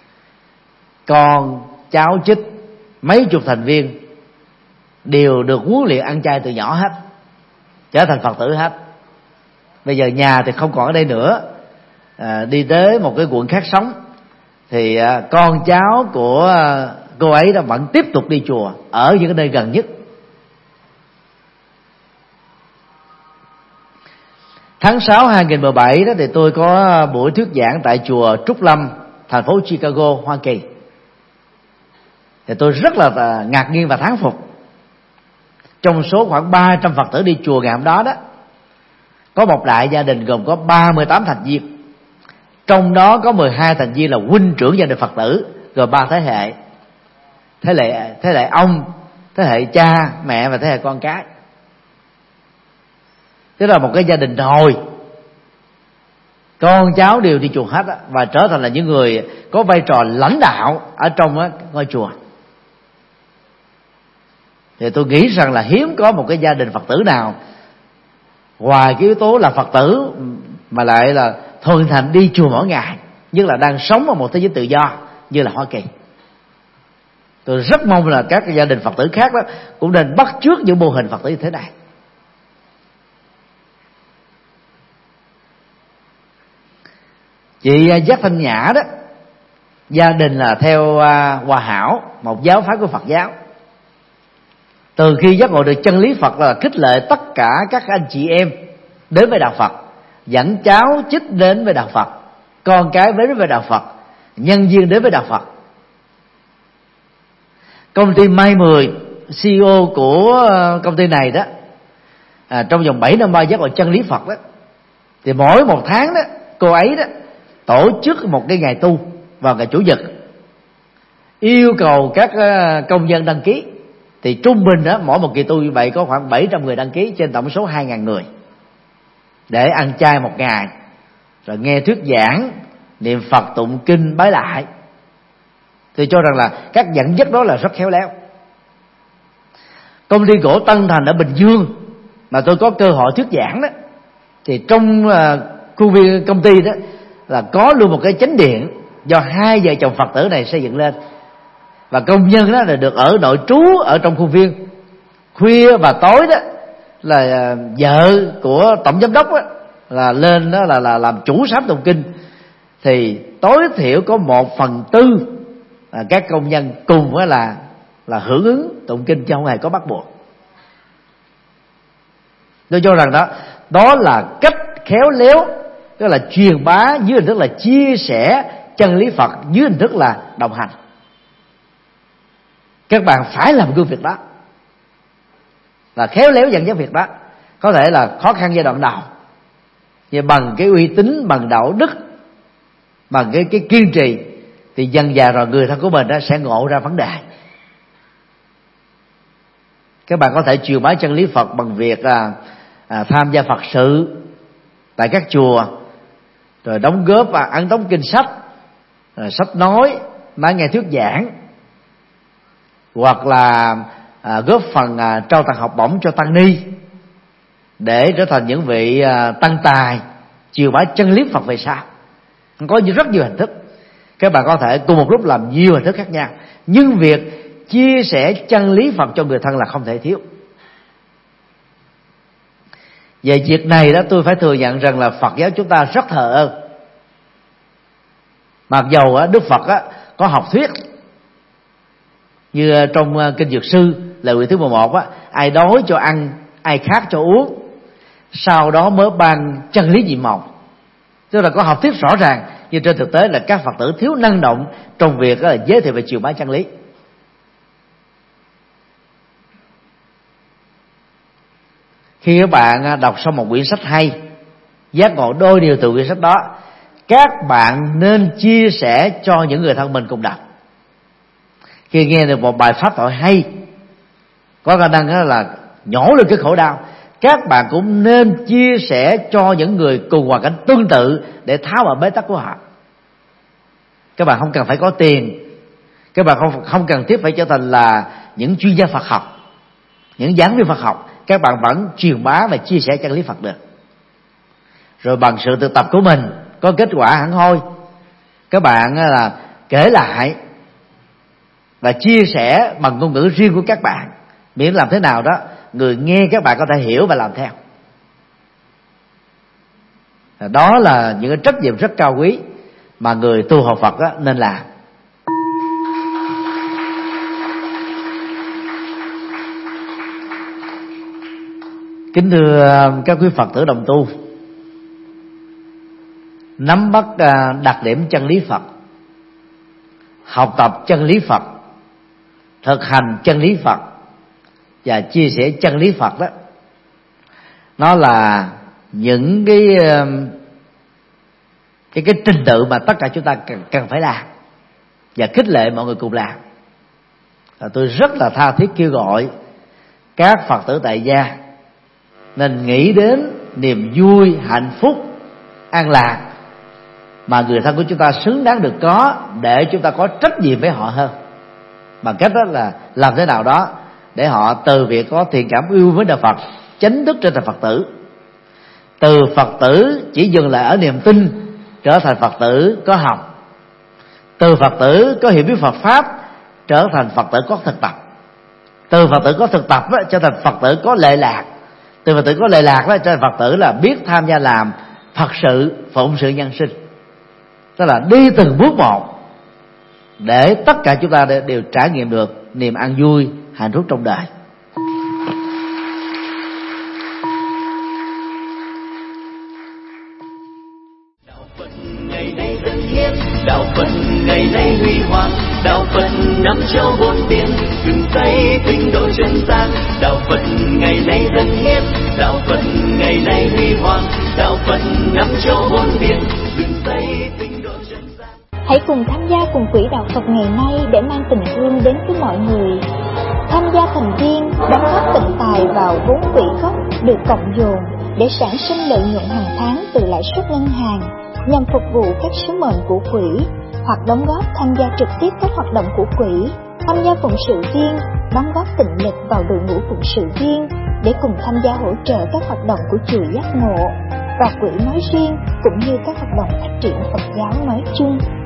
Con cháu chích mấy chục thành viên đều được huấn luyện ăn chay từ nhỏ hết, trở thành Phật tử hết. Bây giờ nhà thì không còn ở đây nữa, à, đi tới một cái quận khác sống thì à, con cháu của à, cô ấy đã vẫn tiếp tục đi chùa ở những cái nơi gần nhất. Tháng sáu hai nghìn mười bảy đó thì tôi có buổi thuyết giảng tại chùa Trúc Lâm, thành phố Chicago, Hoa Kỳ. Thì tôi rất là ngạc nhiên và thán phục. Trong số khoảng ba trăm Phật tử đi chùa ngày hôm đó đó, có một đại gia đình gồm có ba mươi tám thành viên. Trong đó có mười hai thành viên là huynh trưởng gia đình Phật tử, gồm ba thế hệ. Thế hệ thế hệ ông, thế hệ cha, mẹ và thế hệ con cái. Tức là một cái gia đình hồi, con cháu đều đi chùa hết á, và trở thành là những người có vai trò lãnh đạo ở trong á, ngôi chùa. Thì tôi nghĩ rằng là hiếm có một cái gia đình Phật tử nào ngoài cái yếu tố là Phật tử mà lại là thuần thành đi chùa mỗi ngày, nhất là đang sống ở một thế giới tự do như là Hoa Kỳ. Tôi rất mong là các gia đình Phật tử khác đó cũng nên bắt chước những mô hình Phật tử như thế này. Chị Giác Thanh Nhã đó, gia đình là theo Hòa Hảo, một giáo phái của Phật giáo. Từ khi giác ngộ được chân lý Phật là khích lệ tất cả các anh chị em đến với đạo Phật, dẫn cháu chích đến với đạo Phật, con cái đến với đạo Phật, nhân viên đến với đạo Phật. Công ty Mai mười, xê e ô của công ty này đó, à, trong vòng bảy năm ba giác ngộ chân lý Phật đó, thì mỗi một tháng đó cô ấy đó tổ chức một cái ngày tu vào ngày chủ nhật, yêu cầu các công nhân đăng ký. Thì trung bình đó mỗi một kỳ tu như vậy có khoảng bảy trăm người đăng ký trên tổng số hai nghìn người, để ăn chay một ngày, rồi nghe thuyết giảng, niệm Phật, tụng kinh, bái lại. Tôi cho rằng là các dẫn dắt đó là rất khéo léo. Công ty gỗ Tân Thành ở Bình Dương mà tôi có cơ hội thuyết giảng đó, thì trong uh, khu viên công ty đó là có luôn một cái chánh điện do hai vợ chồng Phật tử này xây dựng lên, và công nhân đó là được ở nội trú ở trong khu viên. Khuya và tối đó là vợ của tổng giám đốc đó, là lên đó là, là làm chủ sám tụng kinh, thì tối thiểu có một phần tư là các công nhân cùng với là là hưởng ứng tụng kinh, chứ không hề có bắt buộc. Tôi cho rằng đó đó là cách khéo léo, tức là truyền bá dưới hình thức là chia sẻ chân lý Phật, dưới hình thức là đồng hành. Các bạn phải làm gương việc đó, là khéo léo dẫn dắt việc đó. Có thể là khó khăn giai đoạn đầu, nhưng bằng cái uy tín, bằng đạo đức, bằng cái cái kiên trì, thì dần dà rồi người thân của mình đó sẽ ngộ ra vấn đề. Các bạn có thể truyền bá chân lý Phật bằng việc à, à, tham gia Phật sự tại các chùa, rồi đóng góp và ấn tống kinh sách, rồi sách nói, nói nghe thuyết giảng, hoặc là à, góp phần à, trao tặng học bổng cho tăng ni để trở thành những vị à, tăng tài truyền bá chân lý Phật về sau. Có rất nhiều hình thức, các bạn có thể cùng một lúc làm nhiều hình thức khác nhau, nhưng việc chia sẻ chân lý Phật cho người thân là không thể thiếu. Về việc này đó, tôi phải thừa nhận rằng là Phật giáo chúng ta rất thờ ơ. Mặc dầu Đức Phật có học thuyết, như trong kinh Dược Sư lời nguyện thứ mười một á, ai đói cho ăn, ai khát cho uống, sau đó mới ban chân lý nhiệm màu. Tức là có học thuyết rõ ràng, nhưng trên thực tế là các Phật tử thiếu năng động trong việc là giới thiệu về truyền bá chân lý. Khi các bạn đọc xong một quyển sách hay, giác ngộ đôi điều từ quyển sách đó, các bạn nên chia sẻ cho những người thân mình cùng đọc. Khi nghe được một bài pháp thoại hay, có khả năng là nhổ lên cái khổ đau, các bạn cũng nên chia sẻ cho những người cùng hoàn cảnh tương tự để tháo vào bế tắc của họ. Các bạn không cần phải có tiền, các bạn không không cần thiết phải trở thành là những chuyên gia Phật học, những giảng viên Phật học. Các bạn vẫn truyền bá và chia sẻ chân lý Phật được. Rồi bằng sự thực tập của mình có kết quả hẳn hoi, các bạn là kể lại và chia sẻ bằng ngôn ngữ riêng của các bạn, miễn làm thế nào đó người nghe các bạn có thể hiểu và làm theo. Đó là những cái trách nhiệm rất cao quý mà người tu học Phật nên làm. Kính thưa các quý Phật tử đồng tu, nắm bắt đặc điểm chân lý Phật, học tập chân lý Phật, thực hành chân lý Phật và chia sẻ chân lý Phật đó, nó là những cái cái cái trình tự mà tất cả chúng ta cần, cần phải làm và khích lệ mọi người cùng làm. Và tôi rất là tha thiết kêu gọi các Phật tử tại gia nên nghĩ đến niềm vui, hạnh phúc, an lạc mà người thân của chúng ta xứng đáng được có, để chúng ta có trách nhiệm với họ hơn, bằng cách đó là làm thế nào đó để họ từ việc có thiện cảm yêu với đạo Phật, chánh thức trở thành Phật tử, từ Phật tử chỉ dừng lại ở niềm tin trở thành Phật tử có học, từ Phật tử có hiểu biết Phật pháp trở thành Phật tử có thực tập. Từ Phật tử có thực tập đó, trở thành Phật tử có lệ lạc. Từ Phật tử có lệ lạc đó, trở thành Phật tử là biết tham gia làm Phật sự, phụng sự nhân sinh. Tức là đi từng bước một để tất cả chúng ta đều trải nghiệm được niềm an vui, hạnh phúc trong đời. Đạo Phật ngày nay dân hiến, đạo Phật ngày nay huy hoàng, đạo Phật năm châu bốn biển, từng giây tinh độ chân gian. Đạo Phật ngày nay dân hiến, đạo Phật ngày nay huy hoàng, đạo Phật năm châu bốn biển, từng giây tinh độ chân gian. Hãy cùng tham gia cùng quỹ đạo Phật ngày nay để mang tình thương đến với mọi người. Tham gia thành viên, đóng góp tịnh tài vào vốn quỹ gốc được cộng dồn để sản sinh lợi nhuận hàng tháng từ lãi suất ngân hàng nhằm phục vụ các sứ mệnh của quỹ, hoặc đóng góp tham gia trực tiếp các hoạt động của quỹ, tham gia phụng sự viên, đóng góp tịnh lực vào đội ngũ phụng sự viên để cùng tham gia hỗ trợ các hoạt động của chùa Giác Ngộ và quỹ nói riêng, cũng như các hoạt động phát triển Phật giáo nói chung.